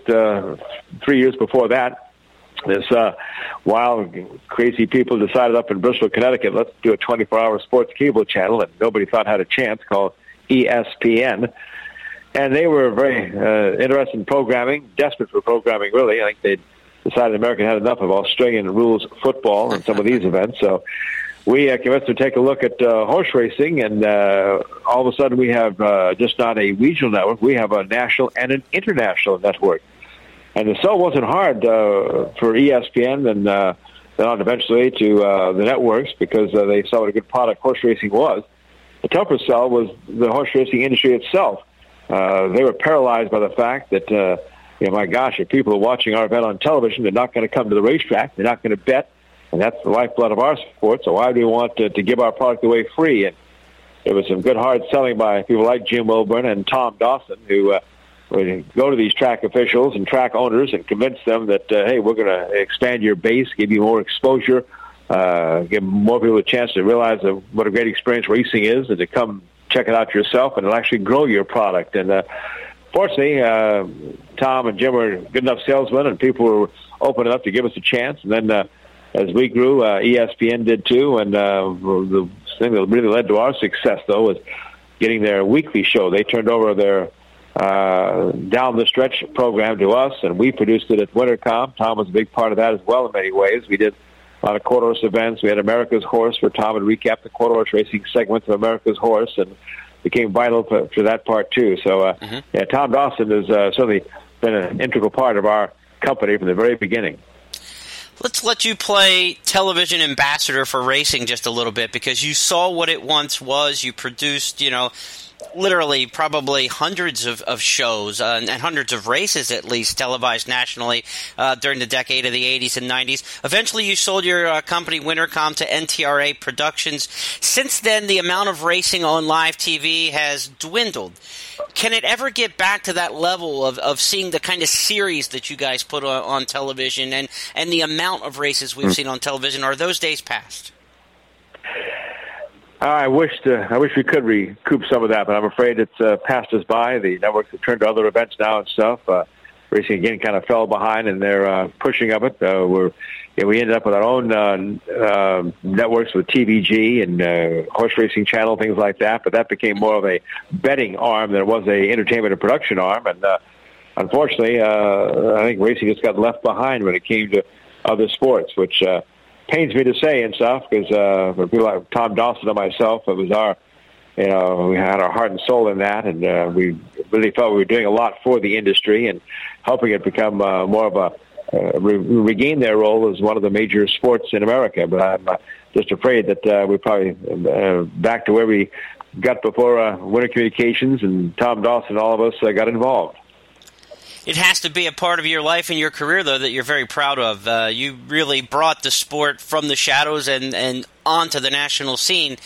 3 years before that, this wild, crazy people decided up in Bristol, Connecticut, let's do a 24-hour sports cable channel that nobody thought had a chance, called ESPN. And they were very interested in programming, desperate for programming, really. I think they decided America had enough of Australian rules football and some of these events. So we convinced them to take a look at horse racing, and all of a sudden we have just not a regional network, we have a national and an international network. And the sell wasn't hard for ESPN and then on eventually to the networks, because they saw what a good product horse racing was. The tougher sell was the horse racing industry itself. They were paralyzed by the fact that, my gosh, if people are watching our event on television, they're not going to come to the racetrack, they're not going to bet, and that's the lifeblood of our sport, so why do we want to give our product away free? And there was some good hard selling by people like Jim Wilburn and Tom Dawson, who would go to these track officials and track owners and convince them that, hey, we're going to expand your base, give you more exposure, give more people a chance to realize what a great experience racing is, and to come check it out yourself, and it'll actually grow your product. And fortunately, Tom and Jim were good enough salesmen, and people were open enough to give us a chance. And then as we grew, ESPN did too. And the thing that really led to our success, though, was getting their weekly show. They turned over their Down the Stretch program to us, and we produced it at Wintercom. Tom was a big part of that as well in many ways. We did a lot of quarter horse events. We had America's Horse, where Tom would recap the quarter horse racing segments of America's Horse, and became vital for that part too. So, Tom Dawson has certainly been an integral part of our company from the very beginning. Let's let you play television ambassador for racing just a little bit, because you saw what it once was. You produced, literally probably hundreds of shows and hundreds of races, at least, televised nationally during the decade of the 80s and 90s. Eventually, you sold your company, Wintercom, to NTRA Productions. Since then, the amount of racing on live TV has dwindled. Can it ever get back to that level of seeing the kind of series that you guys put on television and the amount of races we've seen on television? Are those days past? I wish we could recoup some of that, but I'm afraid it's passed us by. The networks have turned to other events now and stuff. Racing again kind of fell behind in their pushing of it. We ended up with our own networks with TVG and Horse Racing Channel, things like that. But that became more of a betting arm than it was a entertainment and production arm. And unfortunately, I think racing just got left behind when it came to other sports, which pains me to say and stuff, because for people like Tom Dawson and myself, it was we had our heart and soul in that, and we really felt we were doing a lot for the industry and helping it become more of a regain their role as one of the major sports in America. But I'm just afraid that we're probably back to where we got before Winter Communications and Tom Dawson and all of us got involved. It has to be a part of your life and your career, though, that you're very proud of. You really brought the sport from the shadows and onto the national scene.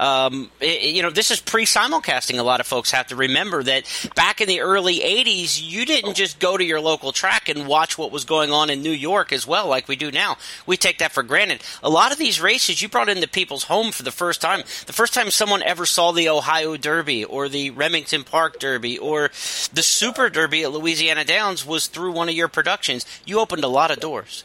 This is pre-simulcasting. A lot of folks have to remember that back in the early 80s, you didn't just go to your local track and watch what was going on in New York as well, like we do now. We take that for granted. A lot of these races you brought into people's home for the first time. The first time someone ever saw the Ohio Derby or the Remington Park Derby or the Super Derby at Louisiana Downs was through one of your productions. You opened a lot of doors.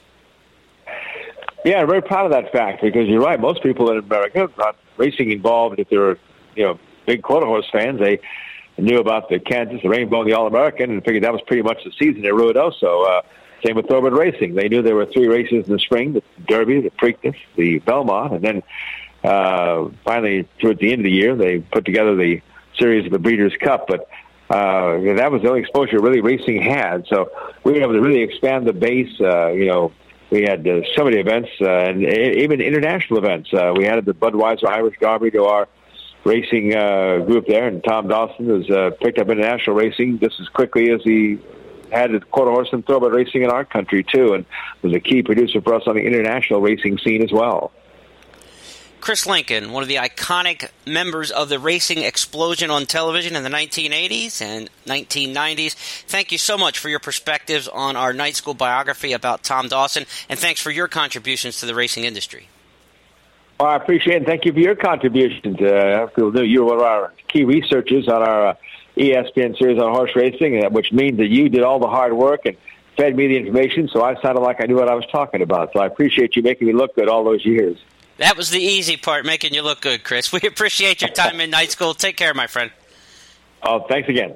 Yeah, I'm very proud of that fact, because you're right. Most people in America are not racing involved. If they're, big quarter horse fans, they knew about the Kansas, the Rainbow, and the All-American, and figured that was pretty much the season at Ruidoso. Same with Thoroughbred racing. They knew there were 3 races in the spring: the Derby, the Preakness, the Belmont, and then finally, towards the end of the year, they put together the series of the Breeders' Cup. But that was the only exposure really racing had. So we were able to really expand the base. We had so many events, and even international events. We added the Budweiser Irish Derby to our racing group there, and Tom Dawson has picked up international racing just as quickly as he had the quarter horse and thoroughbred racing in our country, too, and was a key producer for us on the international racing scene as well. Chris Lincoln, one of the iconic members of the racing explosion on television in the 1980s and 1990s. Thank you so much for your perspectives on our night school biography about Tom Dawson, and thanks for your contributions to the racing industry. Well, I appreciate it, and thank you for your contributions. People knew you were one of our key researchers on our ESPN series on horse racing, which means that you did all the hard work and fed me the information, so I sounded like I knew what I was talking about. So I appreciate you making me look good all those years. That was the easy part, making you look good, Chris. We appreciate your time in night school. Take care, my friend. Oh, thanks again.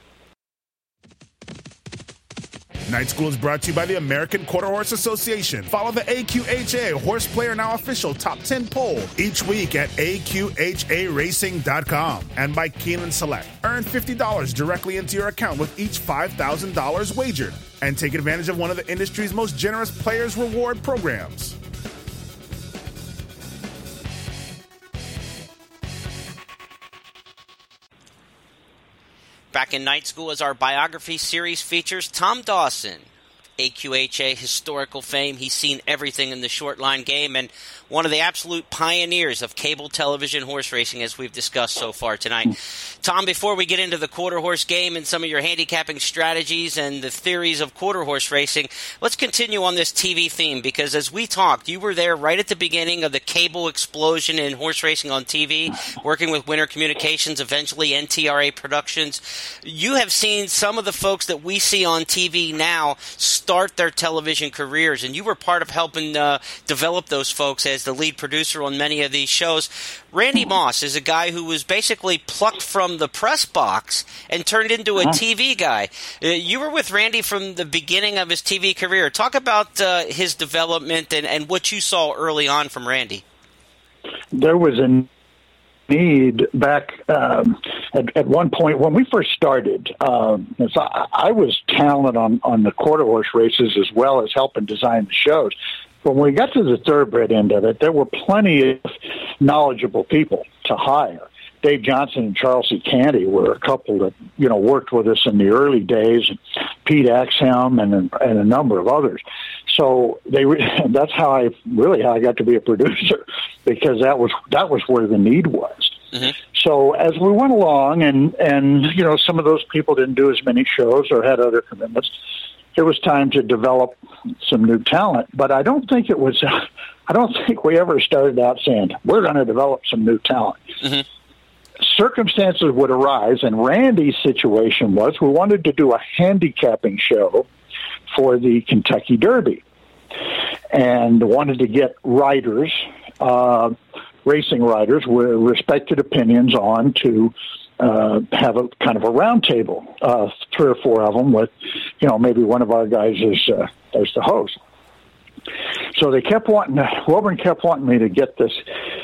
Night School is brought to you by the American Quarter Horse Association. Follow the AQHA Horse Player Now official top 10 poll each week at AQHARacing.com. And by Keeneland Select. Earn $50 directly into your account with each $5,000 wagered. And take advantage of one of the industry's most generous players reward programs. Back in Night School as our biography series features Tom Dawson, AQHA historical fame. He's seen everything in the short line game and one of the absolute pioneers of cable television horse racing, as we've discussed so far tonight. Tom, before we get into the quarter horse game and some of your handicapping strategies and the theories of quarter horse racing, let's continue on this TV theme, because as we talked, you were there right at the beginning of the cable explosion in horse racing on TV, working with Winter Communications, eventually NTRA Productions. You have seen some of the folks that we see on TV now start their television careers, and you were part of helping develop those folks as the lead producer on many of these shows. Randy Moss is a guy who was basically plucked from the press box and turned into a TV guy. You were with Randy from the beginning of his TV career. Talk about his development and what you saw early on from Randy. There was a need back at one point when we first started. I was talented on the quarter horse races as well as helping design the shows. When we got to the thoroughbred end of it, there were plenty of knowledgeable people to hire. Dave Johnson and Charles C. Canty were a couple that, worked with us in the early days, and Pete Axhelm and a number of others. So that's how I got to be a producer, because that was where the need was. Mm-hmm. So as we went along and some of those people didn't do as many shows or had other commitments, it was time to develop some new talent. But I don't think we ever started out saying, we're going to develop some new talent. Mm-hmm. Circumstances would arise, and Randy's situation was we wanted to do a handicapping show for the Kentucky Derby and wanted to get riders, racing riders with respected opinions on to have a kind of a round table, 3 or 4 of them with, maybe one of our guys as the host. So they Wilburn kept wanting me to get this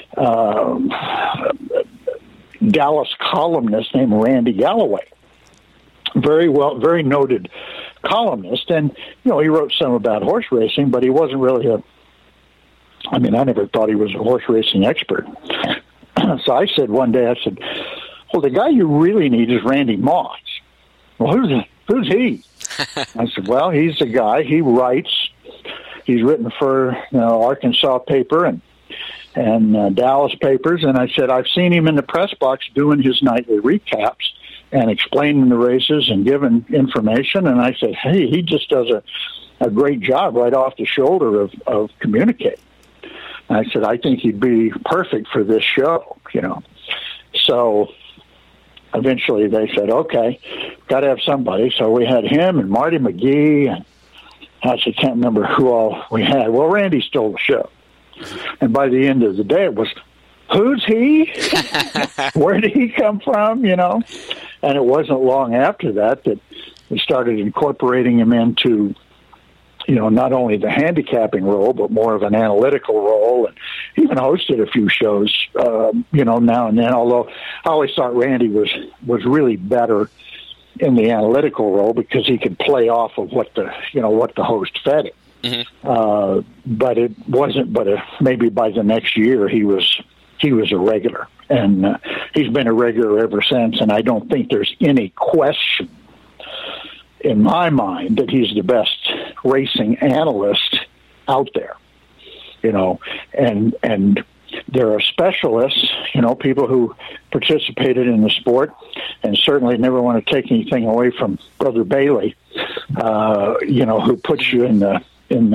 Dallas columnist named Randy Galloway. Very noted columnist. And, he wrote some about horse racing, but he wasn't really I never thought he was a horse racing expert. So I said one day, well, the guy you really need is Randy Moss. Well, who's he? I said, well, he's the guy. He writes. He's written for Arkansas paper and Dallas papers. And I said, I've seen him in the press box doing his nightly recaps and explaining the races and giving information. And I said, hey, he just does a great job right off the shoulder of communicating. And I said, I think he'd be perfect for this show, So eventually they said, okay, got to have somebody. So we had him and Marty McGee, and I actually can't remember who all we had. Well, Randy stole the show. And by the end of the day, it was, who's he? Where did he come from, And it wasn't long after that we started incorporating him into, not only the handicapping role, but more of an analytical role, and even hosted a few shows, now and then, although I always thought Randy was really better in the analytical role because he could play off of what the host fed him. Mm-hmm. But it wasn't, maybe by the next year he was a regular, and he's been a regular ever since, and I don't think there's any question in my mind that he's the best racing analyst out there, and there are specialists, people who participated in the sport, and certainly never want to take anything away from Brother Bailey, who puts you in the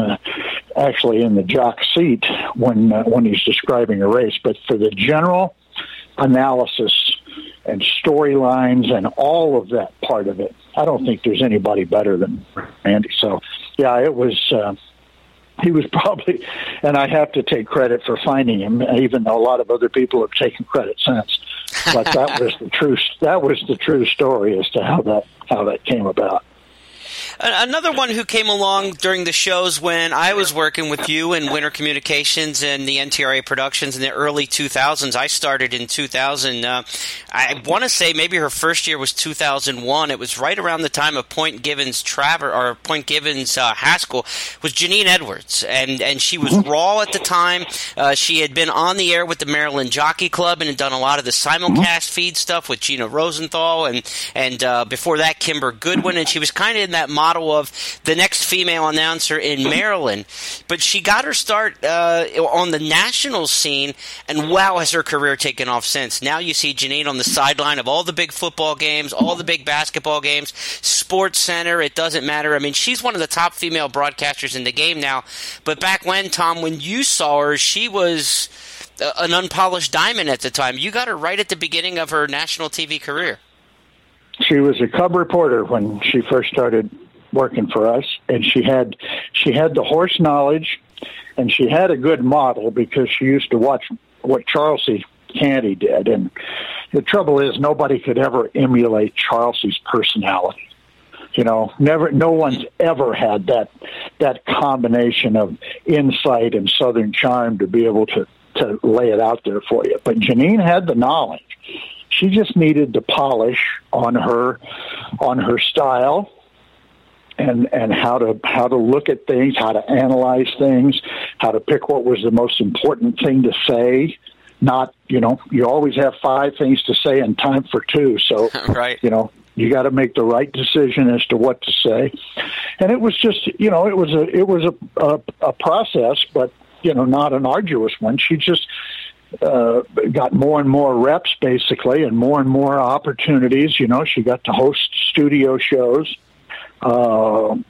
jock seat when he's describing a race. But for the general analysis and storylines and all of that part of it, I don't think there's anybody better than Randy. So, yeah, it was. He was probably, and I have to take credit for finding him, even though a lot of other people have taken credit since. But that was the true. That was the true story as to how that came about. Another one who came along during the shows when I was working with you in Winter Communications and the NTRA Productions in the early 2000s. I started in 2000. I want to say maybe her first year was 2001. It was right around the time of Point Gibbons Haskell was Janine Edwards, and she was raw at the time. She had been on the air with the Maryland Jockey Club and had done a lot of the simulcast feed stuff with Gina Rosenthal and before that Kimber Goodwin, and she was kind of in that model of the next female announcer in Maryland. But she got her start on the national scene, and wow, has her career taken off since. Now you see Janine on the sideline of all the big football games, all the big basketball games, Sports Center, it doesn't matter. I mean, she's one of the top female broadcasters in the game now. But back when, Tom, when you saw her, she was an unpolished diamond at the time. You got her right at the beginning of her national TV career. She was a cub reporter when she first started working for us, and she had the horse knowledge, and she had a good model because she used to watch what Charlesy Canty did. And the trouble is, nobody could ever emulate Charlesy's personality. You know, no one's ever had that combination of insight and Southern charm to be able to lay it out there for you. But Janine had the knowledge. She just needed to polish on her style and how to look at things, how to analyze things, how to pick what was the most important thing to say. Not, you know, you always have 5 things to say and time for 2. So, right. You know, you got to make the right decision as to what to say. And it was just, you know, it was a process, but, you know, not an arduous one. She just got more and more reps, basically, and more opportunities. You know, she got to host studio shows from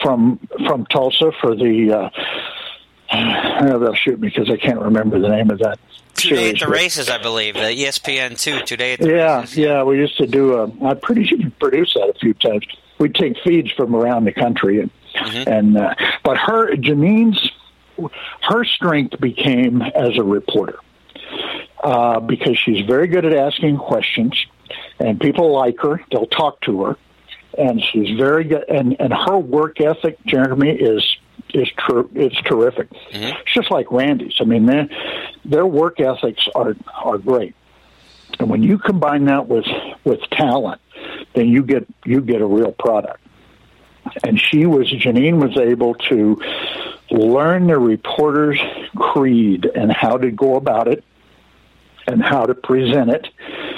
Tulsa for the. They'll shoot me because I can't remember the name of that. Today at the Races, I believe, the ESPN 2. Today at the Races. Yeah, we used to do I produced that a few times. We'd take feeds from around the country, but Janine's strength became as a reporter. Because she's very good at asking questions, and people like her. They'll talk to her, and she's very good. And her work ethic, Jeremy, is it's terrific. It's just like Randy's. I mean, their work ethics are great, and when you combine that with talent, then you get a real product. And Janine was able to learn the reporter's creed and how to go about it, and how to present it.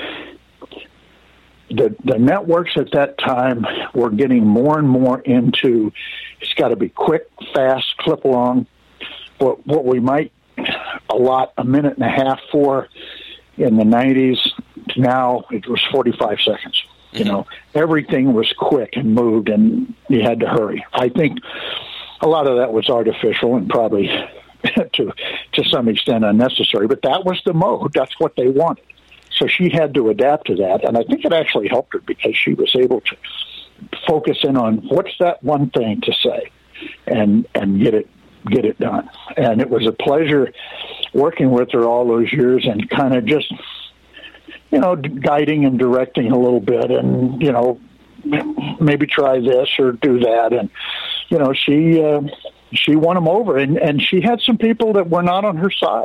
The networks at that time were getting more and more into, it's got to be quick, fast, clip along. What we might allot a minute and a half for in the 90s, now it was 45 seconds. You know, everything was quick and moved, and you had to hurry. I think a lot of that was artificial and probably to some extent unnecessary, but that was the mode. That's what they wanted. So she had to adapt to that, and I think it actually helped her because she was able to focus in on what's that one thing to say and get it done. And it was a pleasure working with her all those years and kind of just, you know, guiding and directing a little bit and, you know, maybe try this or do that. And, you know, she won them over, and she had some people that were not on her side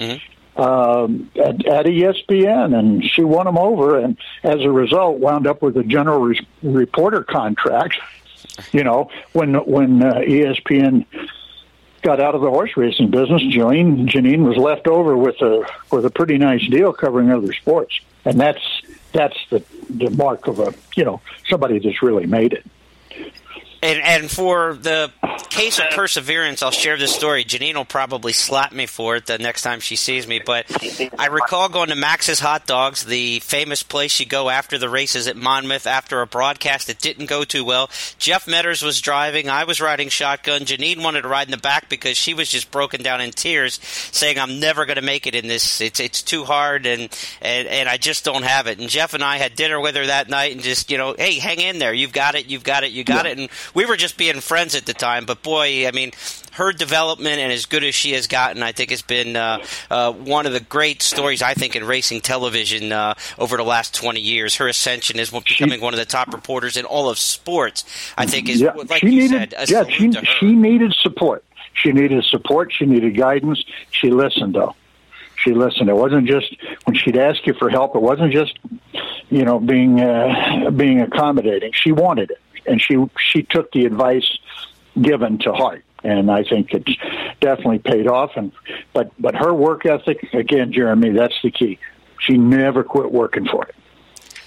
at ESPN, and she won them over, and as a result wound up with a general reporter contract. You know, when ESPN got out of the horse racing business, Janine was left over with a pretty nice deal covering other sports, and that's the mark of somebody that's really made it. And for the case of perseverance, I'll share this story. Janine will probably slap me for it the next time she sees me, but I recall going to Max's Hot Dogs, the famous place you go after the races at Monmouth, after a broadcast that didn't go too well. Jeff Metters was driving. I was riding shotgun. Janine wanted to ride in the back because she was just broken down in tears, saying, I'm never going to make it in this. It's too hard, and I just don't have it. And Jeff and I had dinner with her that night and just, hey, hang in there. You've got it. And we were just being friends at the time, but boy, I mean, her development and as good as she has gotten, I think has been one of the great stories, I think, in racing television over the last 20 years. Her ascension is becoming one of the top reporters in all of sports, I think, is, like you said, a salute to her. She needed support. She needed support. She needed guidance. She listened, though. She listened. It wasn't just when she'd ask you for help. It wasn't just, being accommodating. She wanted it. And she took the advice given to heart, and I think it's definitely paid off. But her work ethic, again, Jeremy, that's the key. She never quit working for it.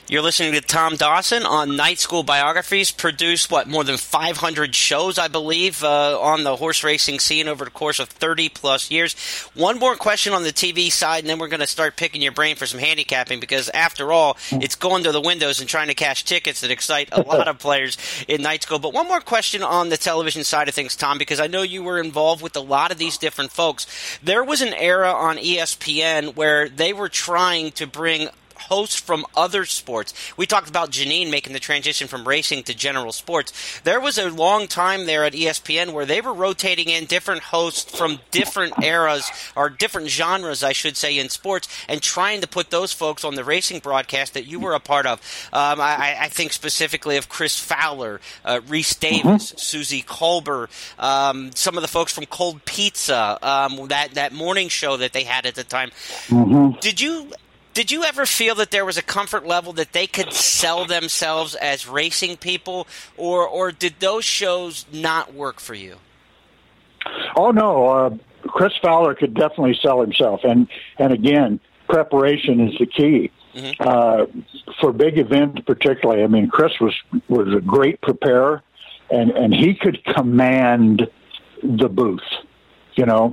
You're listening to Tom Dawson on Night School Biographies, produced, more than 500 shows, I believe, on the horse racing scene over the course of 30-plus years. One more question on the TV side, and then we're going to start picking your brain for some handicapping, because, after all, it's going to the windows and trying to cash tickets that excite a lot of players in Night School. But one more question on the television side of things, Tom, because I know you were involved with a lot of these different folks. There was an era on ESPN where they were trying to bring hosts from other sports. We talked about Janine making the transition from racing to general sports. There was a long time there at ESPN where they were rotating in different hosts from different eras, or different genres, I should say, in sports, and trying to put those folks on the racing broadcast that you were a part of. I think specifically of Chris Fowler, Reese Davis, Susie Kolber, some of the folks from Cold Pizza, that morning show that they had at the time. Did you ever feel that there was a comfort level that they could sell themselves as racing people, or did those shows not work for you? Oh, no. Chris Fowler could definitely sell himself. And again, preparation is the key. For big events particularly, I mean, Chris was a great preparer, and he could command the booth, you know.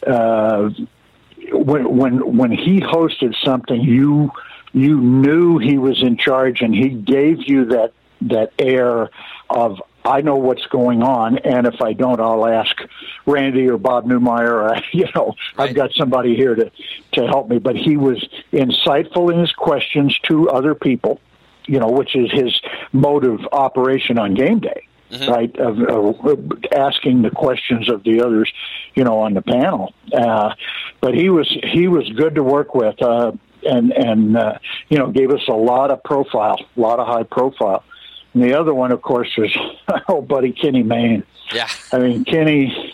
When he hosted something, you knew he was in charge, and he gave you that air of, I know what's going on, and if I don't, I'll ask Randy or Bob Newmeyer. I've got somebody here to help me. But he was insightful in his questions to other people, which is his mode of operation on game day. Right, of asking the questions of the others, on the panel. But he was good to work with, and gave us a lot of profile, a lot of high profile. And the other one, of course, was old buddy Kenny Mayne. Yeah, I mean Kenny's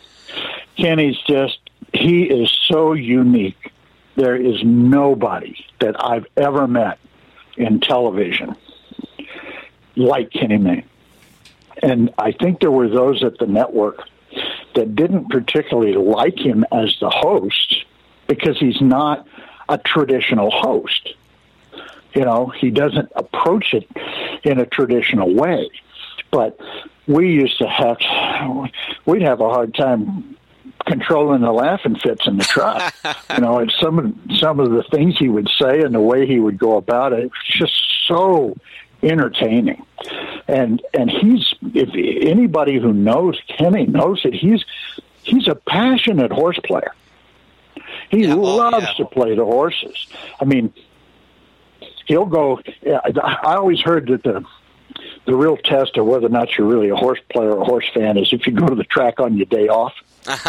he is so unique. There is nobody that I've ever met in television like Kenny Mayne. And I think there were those at the network that didn't particularly like him as the host because he's not a traditional host. He doesn't approach it in a traditional way. But we used to we'd have a hard time controlling the laughing fits in the truck. And some of the things he would say and the way he would go about it, was just so entertaining. And if anybody who knows Kenny knows it, he's a passionate horse player. He loves to play the horses. I mean, he'll go. I always heard that the real test of whether or not you're really a horse player or a horse fan is if you go to the track on your day off.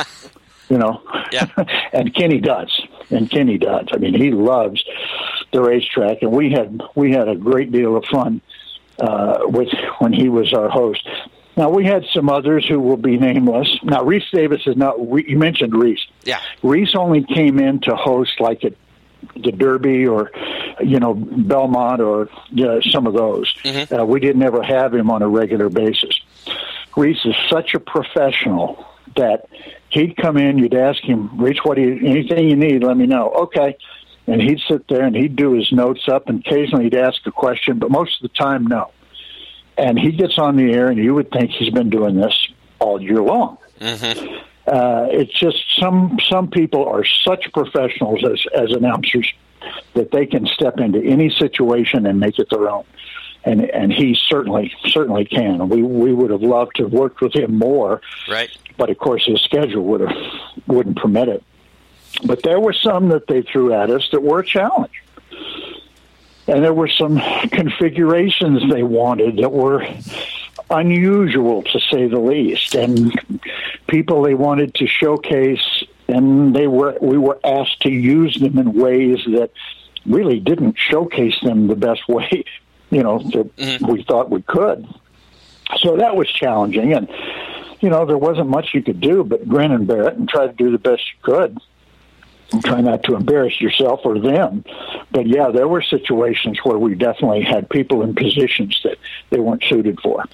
And Kenny does. I mean, he loves the racetrack, and we had a great deal of fun when he was our host. Now, we had some others who will be nameless. Now, Reese Davis is not. You mentioned Reese. Yeah. Reese only came in to host like at the Derby or Belmont or some of those. We didn't ever have him on a regular basis. Reese is such a professional that he'd come in, you'd ask him, Reese, anything you need, let me know. Okay. And he'd sit there and he'd do his notes up, and occasionally he'd ask a question, but most of the time, no. And he gets on the air, and you would think he's been doing this all year long. It's just some people are such professionals as announcers that they can step into any situation and make it their own. And he certainly can. We would have loved to have worked with him more, right? But of course his schedule wouldn't permit it. But there were some that they threw at us that were a challenge, and there were some configurations they wanted that were unusual, to say the least, and people they wanted to showcase, and we were asked to use them in ways that really didn't showcase them the best way. That we thought we could. So that was challenging. And, there wasn't much you could do but grin and bear it and try to do the best you could. And try not to embarrass yourself or them. But, yeah, there were situations where we definitely had people in positions that they weren't suited for.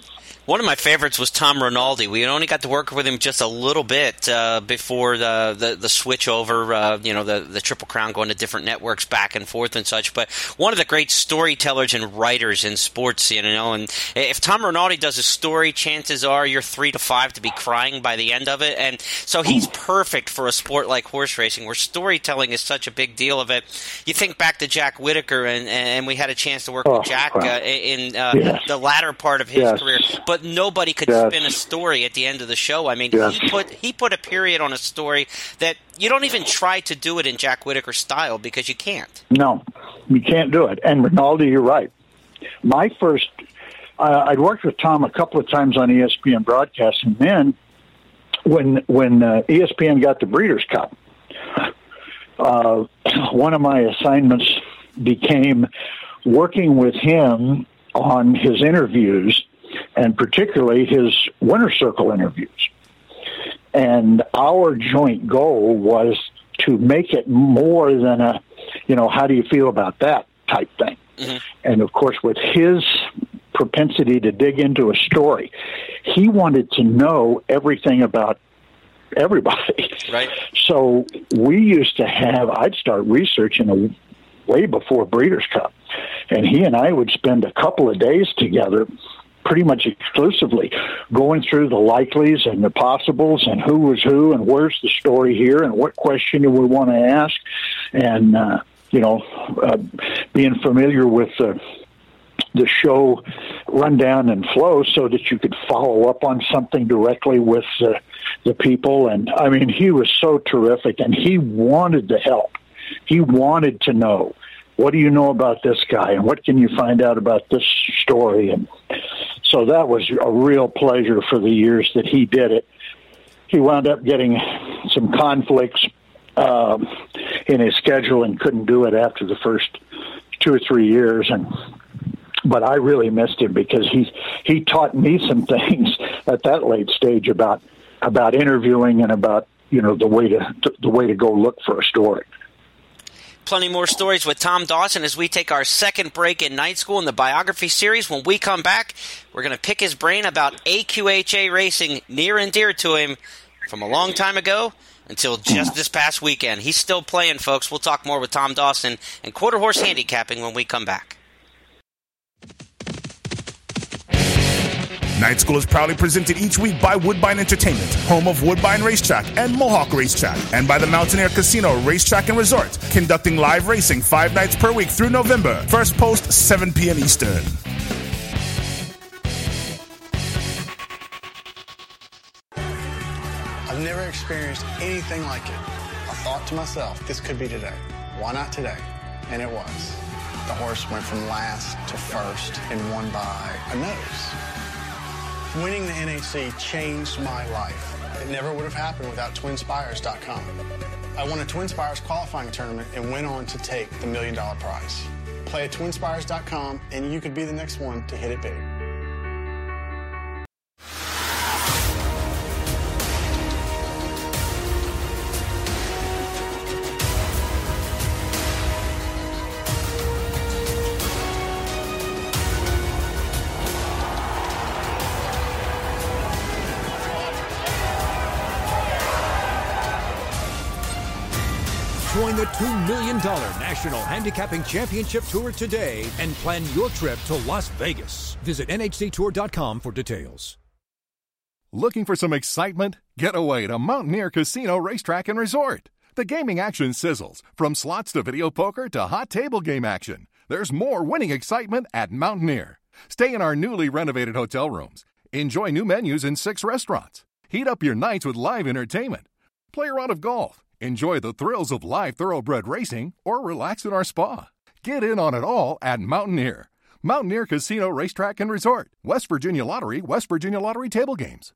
One of my favorites was Tom Rinaldi. We only got to work with him just a little bit before the switch over, the Triple Crown going to different networks back and forth and such. But one of the great storytellers and writers in sports, and if Tom Rinaldi does a story, chances are you're 3 to 5 to be crying by the end of it. And so he's perfect for a sport like horse racing, where storytelling is such a big deal of it. You think back to Jack Whitaker, and we had a chance to work with Jack in the latter part of his career. But nobody could spin a story at the end of the show. I mean, he put a period on a story that you don't even try to do it in Jack Whitaker style because you can't. No, you can't do it. And Rinaldi, you're right. My first, I'd worked with Tom a couple of times on ESPN broadcasts, and then when ESPN got the Breeders' Cup, one of my assignments became working with him on his interviews, and particularly his Winner's Circle interviews. And our joint goal was to make it more than a, how do you feel about that type thing. Mm-hmm. And, of course, with his propensity to dig into a story, he wanted to know everything about everybody. Right. So we used to I'd start researching way before Breeders' Cup, and he and I would spend a couple of days together pretty much exclusively going through the likelies and the possibles and who was who and where's the story here and what question do we want to ask, and being familiar with the show rundown and flow so that you could follow up on something directly with the people. And I mean, he was so terrific, and he wanted to help. He wanted to know, what do you know about this guy, and what can you find out about this story? And so that was a real pleasure for the years that he did it. He wound up getting some conflicts in his schedule and couldn't do it after the first 2 or 3 years. But I really missed him because he taught me some things at that late stage about interviewing and about the way to go look for a story. Plenty more stories with Tom Dawson as we take our second break in Night School in the biography series. When we come back, we're going to pick his brain about AQHA racing, near and dear to him from a long time ago until just this past weekend. He's still playing, folks. We'll talk more with Tom Dawson and quarter horse handicapping when we come back. Night School is proudly presented each week by Woodbine Entertainment, home of Woodbine Racetrack and Mohawk Racetrack, and by the Mountaineer Casino Racetrack and Resort, conducting live racing 5 nights per week through November. First post, 7 p.m. Eastern. I've never experienced anything like it. I thought to myself, this could be today. Why not today? And it was. The horse went from last to first and won by a nose. Winning the NHC changed my life. It never would have happened without TwinSpires.com. I won a TwinSpires qualifying tournament and went on to take the $1 million prize. Play at TwinSpires.com and you could be the next one to hit it big. Join the $2 million National Handicapping Championship Tour today and plan your trip to Las Vegas. Visit nhctour.com for details. Looking for some excitement? Get away to Mountaineer Casino Racetrack and Resort. The gaming action sizzles, from slots to video poker to hot table game action. There's more winning excitement at Mountaineer. Stay in our newly renovated hotel rooms. Enjoy new menus in 6 restaurants. Heat up your nights with live entertainment. Play a round of golf. Enjoy the thrills of live thoroughbred racing, or relax in our spa. Get in on it all at Mountaineer. Mountaineer Casino Racetrack and Resort. West Virginia Lottery Table Games.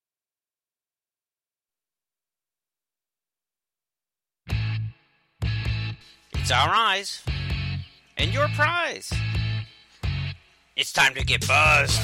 It's our eyes and your prize. It's time to get buzzed.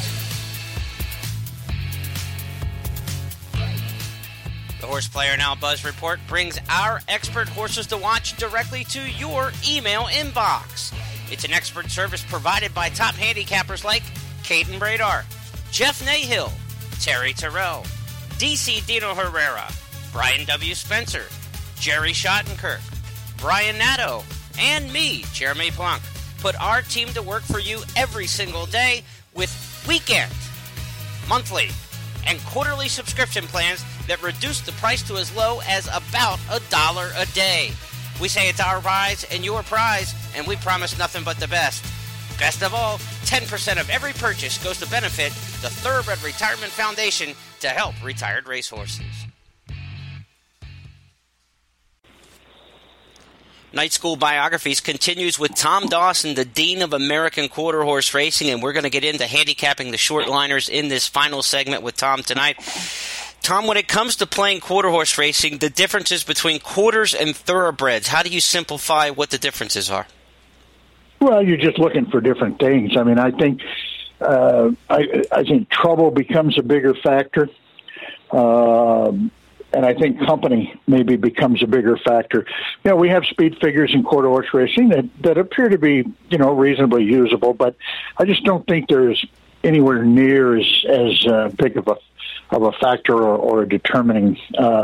The Horse Player Now Buzz Report brings our expert horses to watch directly to your email inbox. It's an expert service provided by top handicappers like Caden Bradar, Jeff Nahill, Terry Terrell, DC Dino Herrera, Brian W. Spencer, Jerry Schottenkirk, Brian Nadeau, and me, Jeremy Plunk, put our team to work for you every single day with weekend, monthly, and quarterly subscription plans that reduce the price to as low as about $1 a day. We say it's our prize and your prize, and we promise nothing but the best. Best of all, 10% of every purchase goes to benefit the Thoroughbred Retirement Foundation to help retired racehorses. Night School Biographies continues with Tom Dawson, the Dean of American Quarter Horse Racing, and we're going to get into handicapping the short liners in this final segment with Tom tonight. Tom, when it comes to playing quarter horse racing, the differences between quarters and thoroughbreds, how do you simplify what the differences are? Well, you're just looking for different things. I mean, I think trouble becomes a bigger factor. And I think company maybe becomes a bigger factor. You know, we have speed figures in quarter horse racing that appear to be, you know, reasonably usable, but I just don't think there's anywhere near as big of a factor or a determining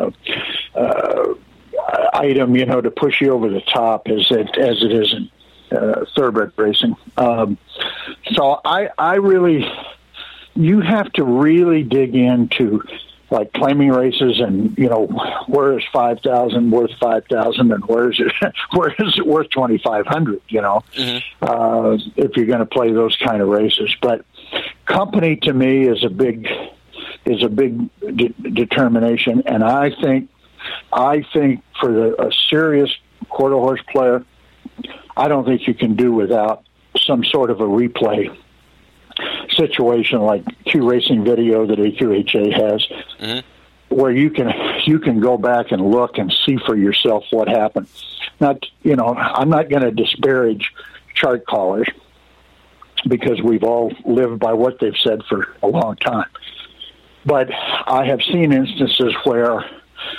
item, you know, to push you over the top as it is in thoroughbred racing. So I really, you have to really dig into like claiming races and, you know, where is 5,000 worth 5,000 and where is it worth 2,500, you know, if you're going to play those kind of races. But company to me is a big determination. And I think for a serious quarter horse player, I don't think you can do without some sort of a replay situation like Q Racing Video that AQHA has, where you can go back and look and see for yourself what happened. Not, you know, I'm not going to disparage chart callers because we've all lived by what they've said for a long time. But I have seen instances where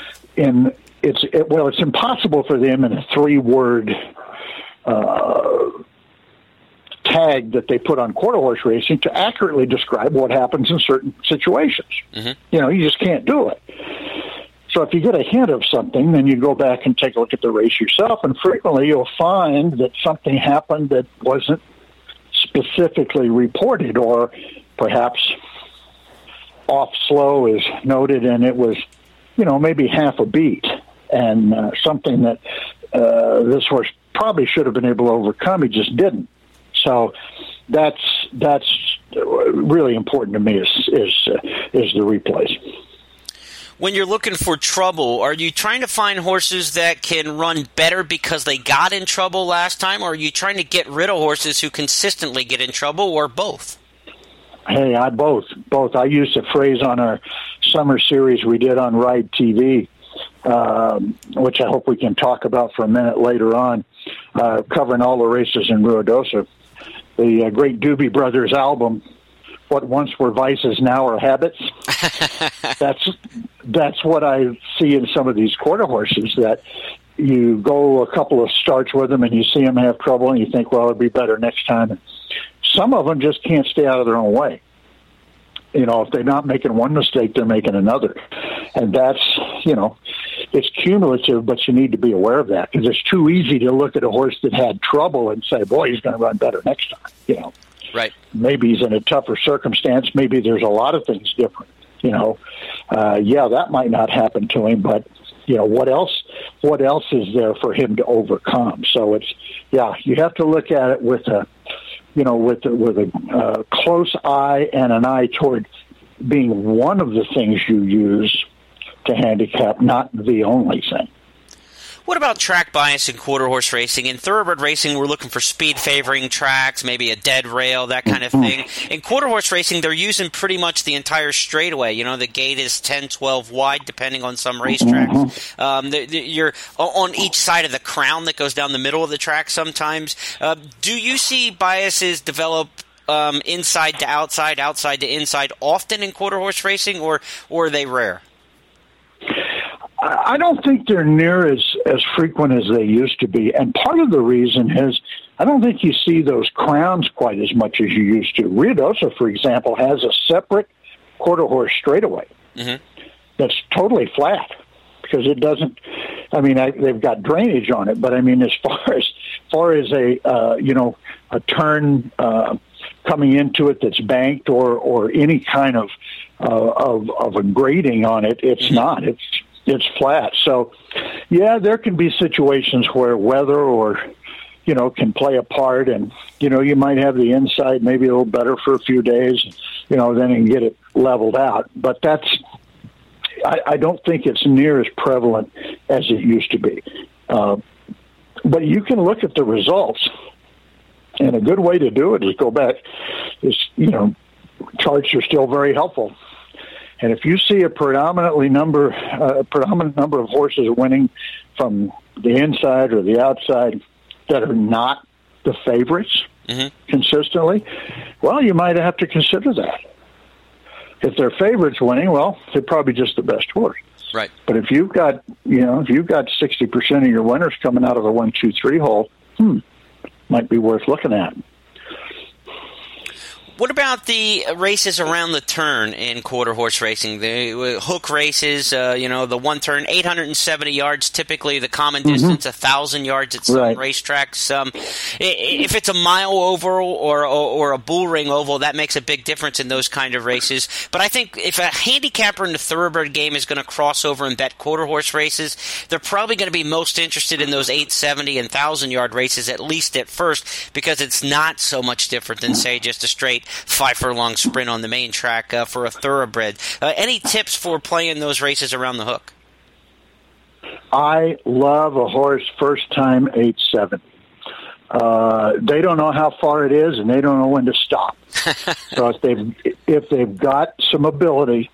it's impossible for them in a 3-word tag that they put on quarter horse racing to accurately describe what happens in certain situations. You know, you just can't do it. So if you get a hint of something, then you go back and take a look at the race yourself, and frequently you'll find that something happened that wasn't specifically reported, or perhaps off slow is noted and it was, you know, maybe half a beat, and something that this horse probably should have been able to overcome, he just didn't. So that's really important to me is the replays. When you're looking for trouble, are you trying to find horses that can run better because they got in trouble last time, or are you trying to get rid of horses who consistently get in trouble, or both? Hey, both. I used a phrase on our summer series we did on Ride TV, which I hope we can talk about for a minute later on, covering all the races in Ruidoso. The great Doobie Brothers album, What Once Were Vices Now Are Habits. That's what I see in some of these quarter horses, that you go a couple of starts with them and you see them have trouble and you think, well, it'll be better next time. And some of them just can't stay out of their own way. You know, if they're not making one mistake, they're making another. And that's, you know, it's cumulative, but you need to be aware of that, because it's too easy to look at a horse that had trouble and say, boy, he's going to run better next time, you know. Right. Maybe he's in a tougher circumstance. Maybe there's a lot of things different, you know. That might not happen to him, but, you know, what else is there for him to overcome? So it's, you have to look at it with a close eye and an eye toward being one of the things you use to handicap, not the only thing. What about track bias in quarter horse racing? In thoroughbred racing, we're looking for speed favoring tracks, maybe a dead rail, that kind of thing. In quarter horse racing, they're using pretty much the entire straightaway. You know, the gate is 10, 12 wide, depending on some racetracks. You're on each side of the crown that goes down the middle of the track sometimes. Do you see biases develop inside to outside, outside to inside often in quarter horse racing, or are they rare? I don't think they're near as frequent as they used to be. And part of the reason is I don't think you see those crowns quite as much as you used to. Ruidoso, for example, has a separate quarter horse straightaway that's totally flat because it doesn't. I mean, they've got drainage on it, but I mean, as far as a turn coming into it that's banked or any kind of a grading on it, it's not. It's flat. So, yeah, there can be situations where weather or can play a part, and you might have the inside maybe a little better for a few days, then you can get it leveled out. But I don't think it's near as prevalent as it used to be. But you can look at the results, and a good way to do it is go back. Charts are still very helpful. And if you see a predominant number of horses winning from the inside or the outside that are not the favorites consistently, well, you might have to consider that. If they're favorites winning, well, they're probably just the best horse. Right. But if you've got 60% of your winners coming out of the 1, 2, 3 hole, might be worth looking at. What about the races around the turn in quarter horse racing? The hook races, the one turn, 870 yards, typically the common distance, 1,000 yards at some racetracks. If it's a mile oval or a bull ring oval, that makes a big difference in those kind of races. But I think if a handicapper in the thoroughbred game is going to cross over and bet quarter horse races, they're probably going to be most interested in those 870 and 1,000-yard races, at least at first, because it's not so much different than, say, just a straight 5-furlong sprint on the main track for a thoroughbred. Any tips for playing those races around the hook? I love a horse first time 870. They don't know how far it is, and they don't know when to stop. So if they've got some ability,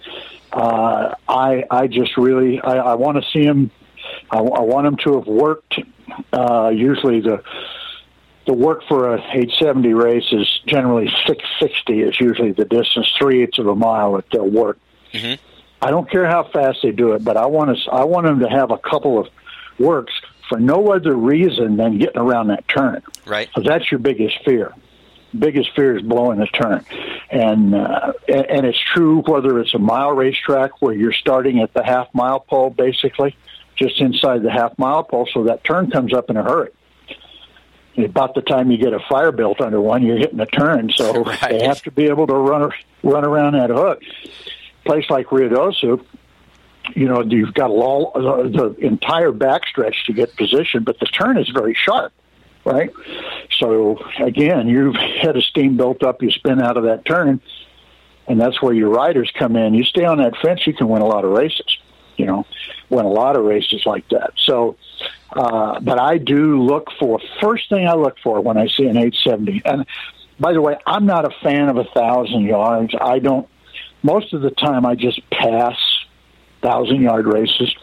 I just really I want to see them. I want them to have worked. Usually the work for a 870 race is generally 660 is usually the distance, 3/8 of a mile that they'll work. I don't care how fast they do it, but I want them to have a couple of works for no other reason than getting around that turn. Right. Because that's your biggest fear. Biggest fear is blowing the turn. And it's true whether it's a mile racetrack where you're starting at the half-mile pole, basically, just inside the half-mile pole, so that turn comes up in a hurry. About the time you get a fire built under one, you're hitting a turn, so they have to be able to run around that hook. Place like Ruidoso, you've got the entire backstretch to get position, but the turn is very sharp, right? So, again, you've had a steam built up, you spin out of that turn, and that's where your riders come in. You stay on that fence, you can win a lot of races, win a lot of races like that. So, but I do look for, first thing I look for when I see an 870, and by the way, I'm not a fan of 1,000 yards. Most of the time I just pass 1,000-yard races.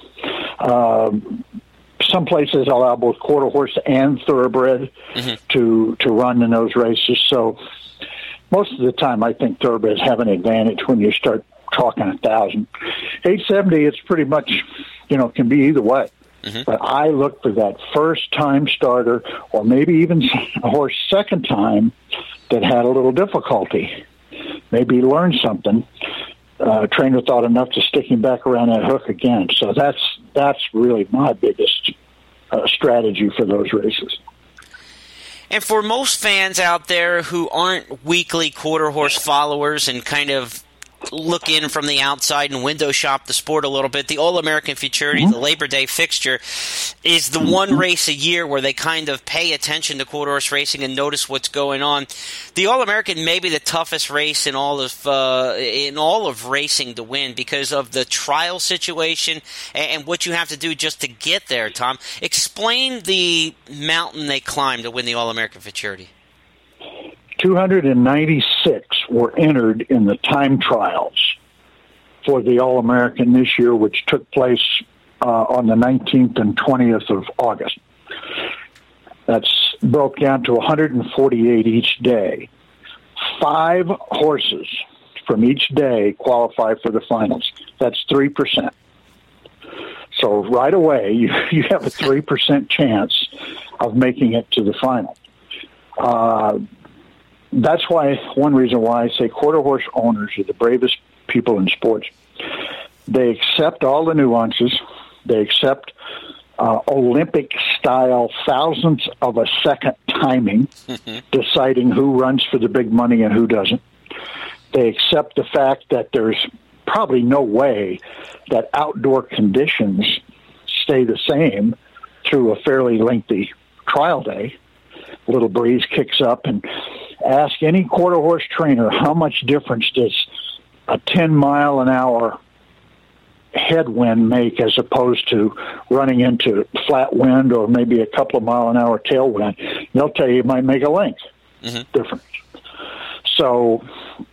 Some places allow both quarter horse and thoroughbred to run in those races. So most of the time I think thoroughbreds have an advantage when you start talking 1,000. 870, it's pretty much, can be either way. But I look for that first-time starter or maybe even a horse second time that had a little difficulty. Maybe learned something. Trainer thought enough to stick him back around that hook again. So that's really my biggest strategy for those races. And for most fans out there who aren't weekly quarter horse followers and kind of look in from the outside and window shop the sport a little bit, the All-American Futurity, the Labor Day fixture, is the one race a year where they kind of pay attention to quarter horse racing and notice what's going on. The All-American may be the toughest race in all of racing to win because of the trial situation and what you have to do just to get there, Tom. Explain the mountain they climbed to win the All-American Futurity. 296 were entered in the time trials for the All-American this year, which took place on the 19th and 20th of August. That's broke down to 148 each day. 5 horses from each day qualify for the finals. That's 3%. So right away, you have a 3% chance of making it to the final. That's one reason why I say quarter horse owners are the bravest people in sports. They accept all the nuances. They accept Olympic-style thousandths of a second timing, deciding who runs for the big money and who doesn't. They accept the fact that there's probably no way that outdoor conditions stay the same through a fairly lengthy trial day. A little breeze kicks up, and ask any quarter horse trainer how much difference does a 10-mile-an-hour headwind make as opposed to running into flat wind or maybe a couple of mile-an-hour tailwind. They'll tell you it might make a length difference. So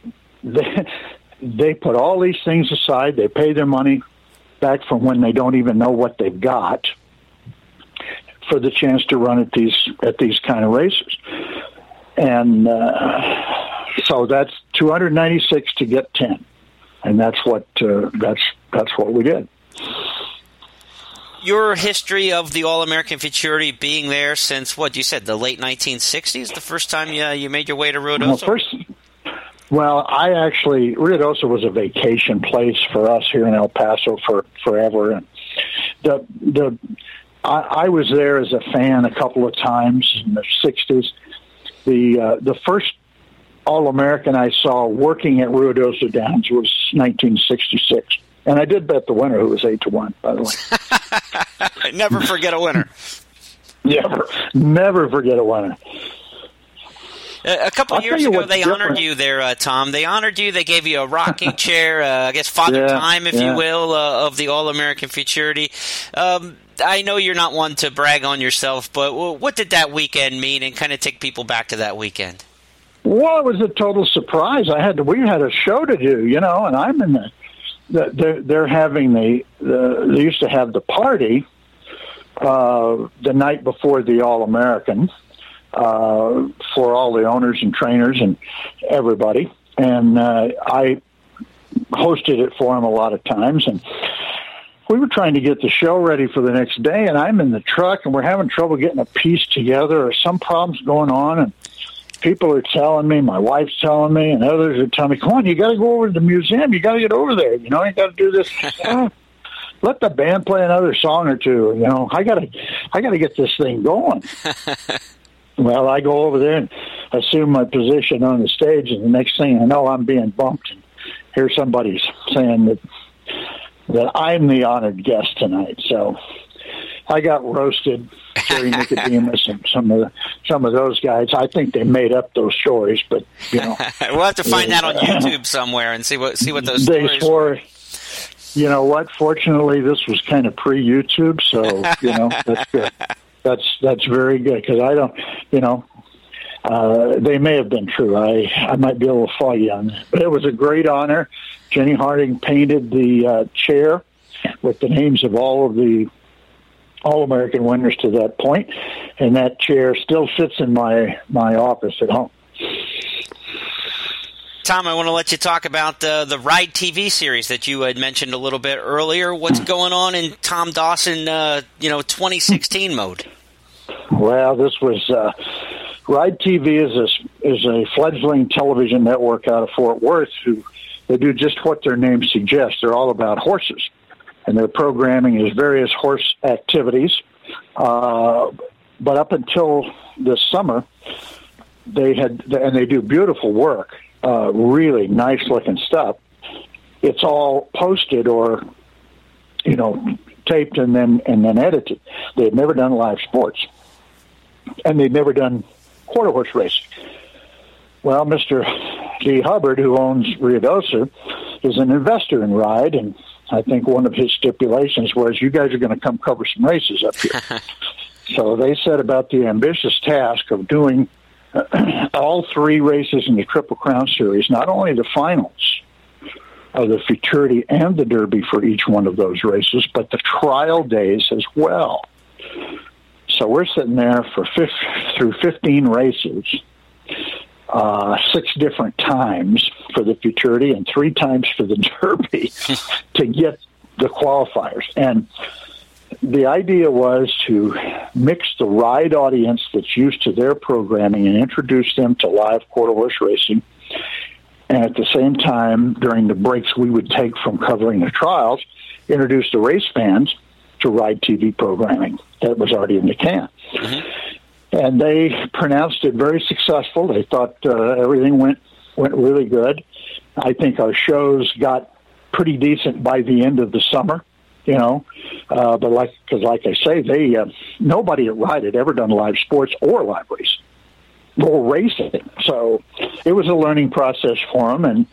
they put all these things aside. They pay their money back from when they don't even know what they've got for the chance to run at these kind of races. And so that's 296 to get 10. And that's what we did. Your history of the All-American Futurity being there since, what you said, the late 1960s, the first time you made your way to Ruidoso? Ruidoso was a vacation place for us here in El Paso for forever. And I was there as a fan a couple of times in the 60s. The first All-American I saw working at Ruidoso Downs was 1966. And I did bet the winner, who was 8-1, by the way. Never forget a winner. Never forget a winner. A couple of years ago, they honored you there, Tom. They honored you. They gave you a rocking chair, I guess Father Time, if you will, of the All-American Futurity. I know you're not one to brag on yourself, but what did that weekend mean, and kind of take people back to that weekend? Well, it was a total surprise. We had a show to do, and I'm in they're having they used to have the party the night before the All-American for all the owners and trainers and everybody, and I hosted it for them a lot of times, and we were trying to get the show ready for the next day, and I'm in the truck, and we're having trouble getting a piece together, or some problems going on, and people are telling me, my wife's telling me, and others are telling me, come on, you got to go over to the museum. You got to get over there. You got to do this. Let the band play another song or two. I got to get this thing going. Well, I go over there and assume my position on the stage, and the next thing I know, I'm being bumped. And here somebody's saying that I'm the honored guest tonight. So I got roasted. Jerry Nicodemus and some of those guys. I think they made up those stories, but we'll have to find that on YouTube somewhere and see what those stories swore. You know what? Fortunately, this was kind of pre-YouTube, so that's good. That's very good because I don't. They may have been true. I might be a little foggy on that, but it was a great honor. Jenny Harding painted the chair with the names of all of the All-American winners to that point, and that chair still sits in my office at home. Tom, I want to let you talk about the Ride TV series that you had mentioned a little bit earlier. What's going on in Tom Dawson, 2016 mode? Well, this was Ride TV is a fledgling television network out of Fort Worth. They do just what their name suggests. They're all about horses. And their programming is various horse activities. But up until this summer, they do beautiful work, really nice looking stuff. It's all posted or, taped and then edited. They've never done live sports. And they've never done quarter horse racing. Well, Mr. G. Hubbard, who owns Ruidoso, is an investor in Ride, and I think one of his stipulations was, you guys are going to come cover some races up here. So they set about the ambitious task of doing all three races in the Triple Crown Series, not only the finals of the Futurity and the Derby for each one of those races, but the trial days as well. So we're sitting there through 15 races, 6 different times for the Futurity and 3 times for the Derby to get the qualifiers. And the idea was to mix the ride audience that's used to their programming and introduce them to live quarter horse racing. And at the same time, during the breaks we would take from covering the trials, introduce the race fans to ride TV programming that was already in the can. And they pronounced it very successful. They thought everything went really good. I think our shows got pretty decent by the end of the summer, but like I say, nobody at Ride had ever done live sports or live racing or racing. So it was a learning process for them, and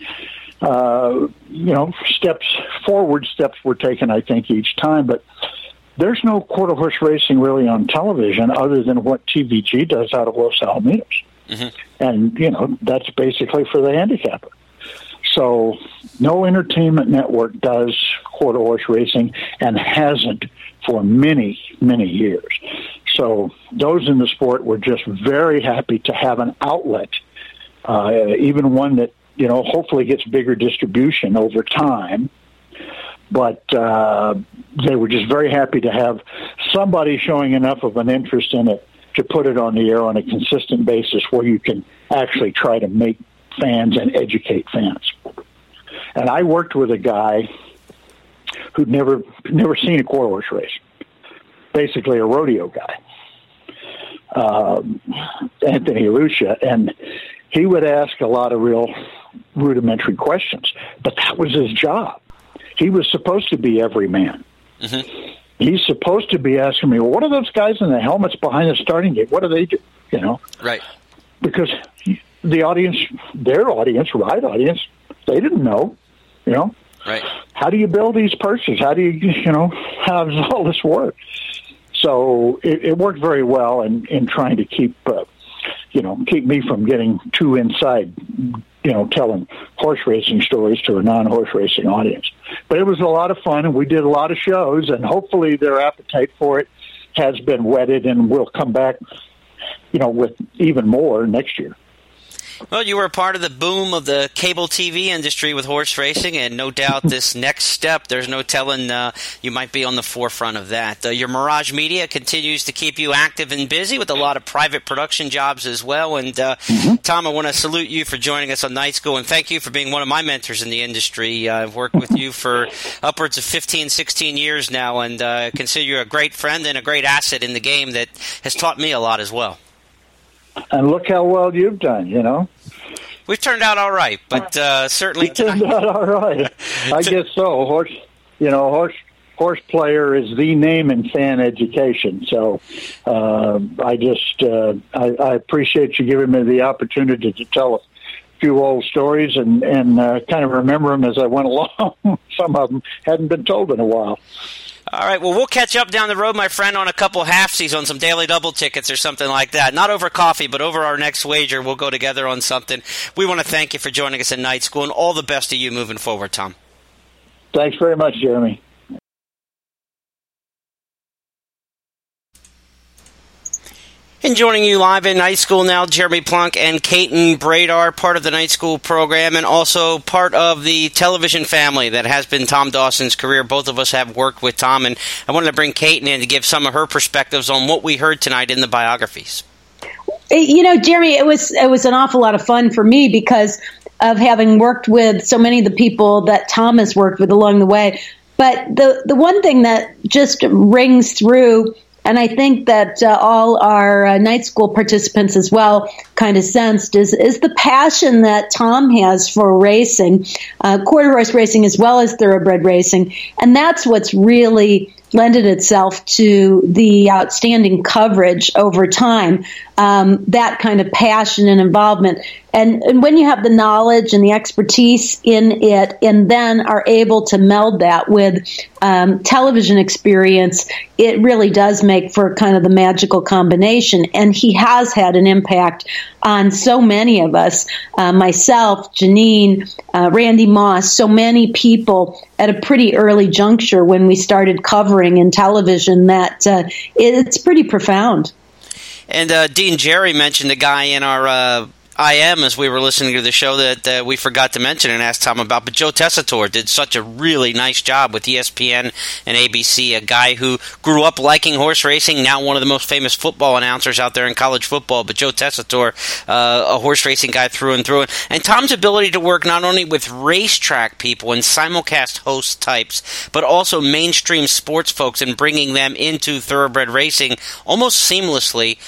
forward steps were taken, I think, each time. But there's no quarter horse racing really on television other than what TVG does out of Los Alamitos. And, that's basically for the handicapper. So no entertainment network does quarter horse racing and hasn't for many, many years. So those in the sport were just very happy to have an outlet, even one that, hopefully gets bigger distribution over time. But they were just very happy to have somebody showing enough of an interest in it to put it on the air on a consistent basis where you can actually try to make fans and educate fans. And I worked with a guy who'd never seen a quarter horse race, basically a rodeo guy, Anthony Lucia, and he would ask a lot of real rudimentary questions, but that was his job. He was supposed to be every man. He's supposed to be asking me, well, what are those guys in the helmets behind the starting gate? What do they do? Right. Because the audience, their audience, ride audience, they didn't know, Right. How do you build these purses? How do you, how does all this work? So it worked very well in trying to keep me from getting too inside, telling horse racing stories to a non-horse racing audience. But it was a lot of fun, and we did a lot of shows, and hopefully their appetite for it has been whetted, and we'll come back, with even more next year. Well, you were a part of the boom of the cable TV industry with horse racing, and no doubt this next step, there's no telling you might be on the forefront of that. Your Mirage Media continues to keep you active and busy with a lot of private production jobs as well. And, Tom, I want to salute you for joining us on Night School, and thank you for being one of my mentors in the industry. I've worked with you for upwards of 15, 16 years now, and consider you a great friend and a great asset in the game that has taught me a lot as well. And look how well you've done, We've turned out all right, but certainly turned out all right. I guess so. Horse player is the name in fan education. So I appreciate you giving me the opportunity to tell a few old stories and kind of remember them as I went along. Some of them hadn't been told in a while. All right, well, we'll catch up down the road, my friend, on a couple halfsies, on some daily double tickets or something like that. Not over coffee, but over our next wager. We'll go together on something. We want to thank you for joining us at Night School, and all the best to you moving forward, Tom. Thanks very much, Jeremy. And joining you live at Night School now, Jeremy Plunk and Caton Bradar, part of the Night School program and also part of the television family that has been Tom Dawson's career. Both of us have worked with Tom, and I wanted to bring Caton in to give some of her perspectives on what we heard tonight in the biographies. Jeremy, it was an awful lot of fun for me because of having worked with so many of the people that Tom has worked with along the way. But the one thing that just rings through, and I think that all our Night School participants as well kind of sensed, is the passion that Tom has for racing, quarter horse racing as well as thoroughbred racing. And that's what's really lended itself to the outstanding coverage over time, that kind of passion and involvement. And when you have the knowledge and the expertise in it and then are able to meld that with television experience, it really does make for kind of the magical combination. And he has had an impact on so many of us, myself, Janine, Randy Moss, so many people at a pretty early juncture when we started covering in television that it's pretty profound. And Dean Jerry mentioned a guy in our I am, as we were listening to the show that we forgot to mention and asked Tom about, but Joe Tessitore did such a really nice job with ESPN and ABC, a guy who grew up liking horse racing, now one of the most famous football announcers out there in college football, but Joe Tessitore, a horse racing guy through and through. And Tom's ability to work not only with racetrack people and simulcast host types, but also mainstream sports folks and bringing them into thoroughbred racing almost seamlessly,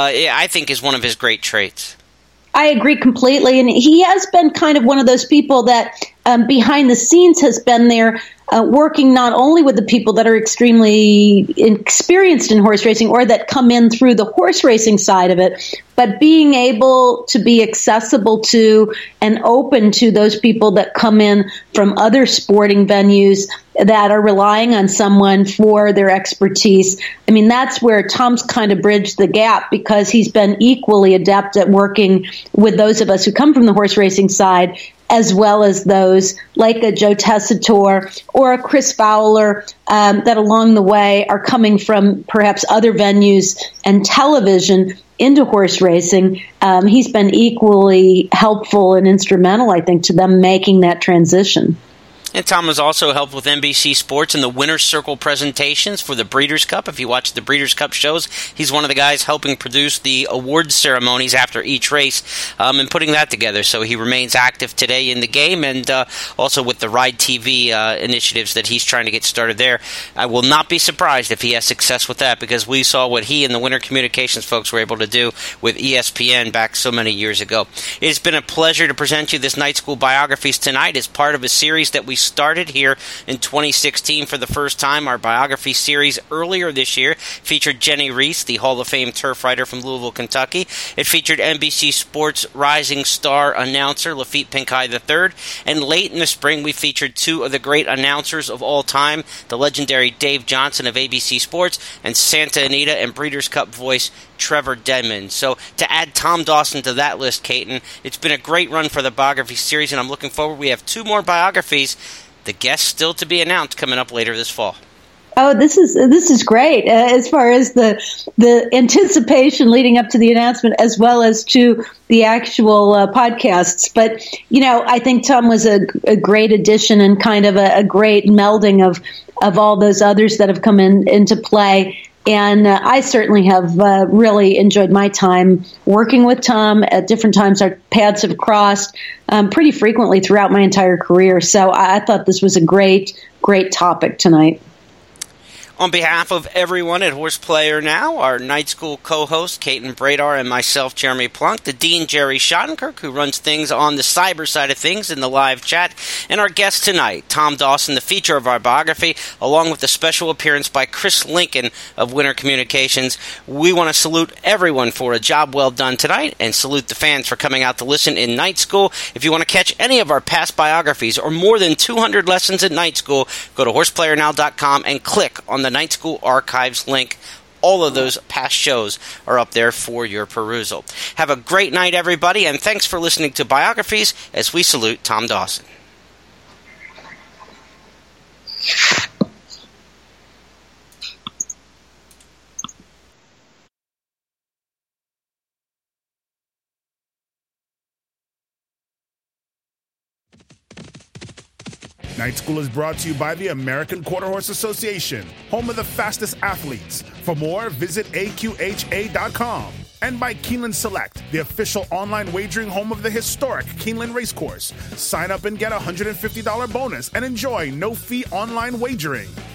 I think is one of his great traits. I agree completely. And he has been kind of one of those people that behind the scenes has been there working not only with the people that are extremely experienced in horse racing or that come in through the horse racing side of it, but being able to be accessible to and open to those people that come in from other sporting venues that are relying on someone for their expertise. I mean, that's where Tom's kind of bridged the gap, because he's been equally adept at working with those of us who come from the horse racing side, as well as those like a Joe Tessitore or a Chris Fowler that along the way are coming from perhaps other venues and television into horse racing. He's been equally helpful and instrumental, I think, to them making that transition. And Tom has also helped with NBC Sports in the Winner's Circle presentations for the Breeders' Cup. If you watch the Breeders' Cup shows, he's one of the guys helping produce the awards ceremonies after each race and putting that together. So he remains active today in the game, and also with the Ride TV initiatives that he's trying to get started there. I will not be surprised if he has success with that, because we saw what he and the Winter Communications folks were able to do with ESPN back so many years ago. It has been a pleasure to present you this Night School Biographies tonight as part of a series that we started here in 2016 for the first time. Our biography series earlier this year featured Jenny Reese, the Hall of Fame turf rider from Louisville, Kentucky. It featured NBC Sports rising star announcer Lafitte Pinkai III. And late in the spring, we featured two of the great announcers of all time, the legendary Dave Johnson of ABC Sports and Santa Anita and Breeders' Cup voice Trevor Denman. So to add Tom Dawson to that list, Caton, it's been a great run for the biography series, and I'm looking forward. We have two more biographies, the guests still to be announced, coming up later this fall. Oh, this is great as far as the anticipation leading up to the announcement, as well as to the actual podcasts. But, I think Tom was a great addition and kind of a great melding of all those others that have come into play. And I certainly have really enjoyed my time working with Tom. At different times, our paths have crossed pretty frequently throughout my entire career. So I thought this was a great, great topic tonight. On behalf of everyone at Horse Player Now, our Night School co-host, Caton Bradar, and myself, Jeremy Plunk, the Dean, Jerry Schottenkirk, who runs things on the cyber side of things in the live chat, and our guest tonight, Tom Dawson, the feature of our biography, along with a special appearance by Chris Lincoln of Winter Communications. We want to salute everyone for a job well done tonight, and salute the fans for coming out to listen in Night School. If you want to catch any of our past biographies or more than 200 lessons at Night School, go to horseplayernow.com and click on the Night School Archives link. All of those past shows are up there for your perusal. Have a great night, everybody, and thanks for listening to Biographies as we salute Tom Dawson. Night School is brought to you by the American Quarter Horse Association, home of the fastest athletes. For more, visit AQHA.com. And by Keeneland Select, the official online wagering home of the historic Keeneland Racecourse. Sign up and get a $150 bonus and enjoy no-fee online wagering.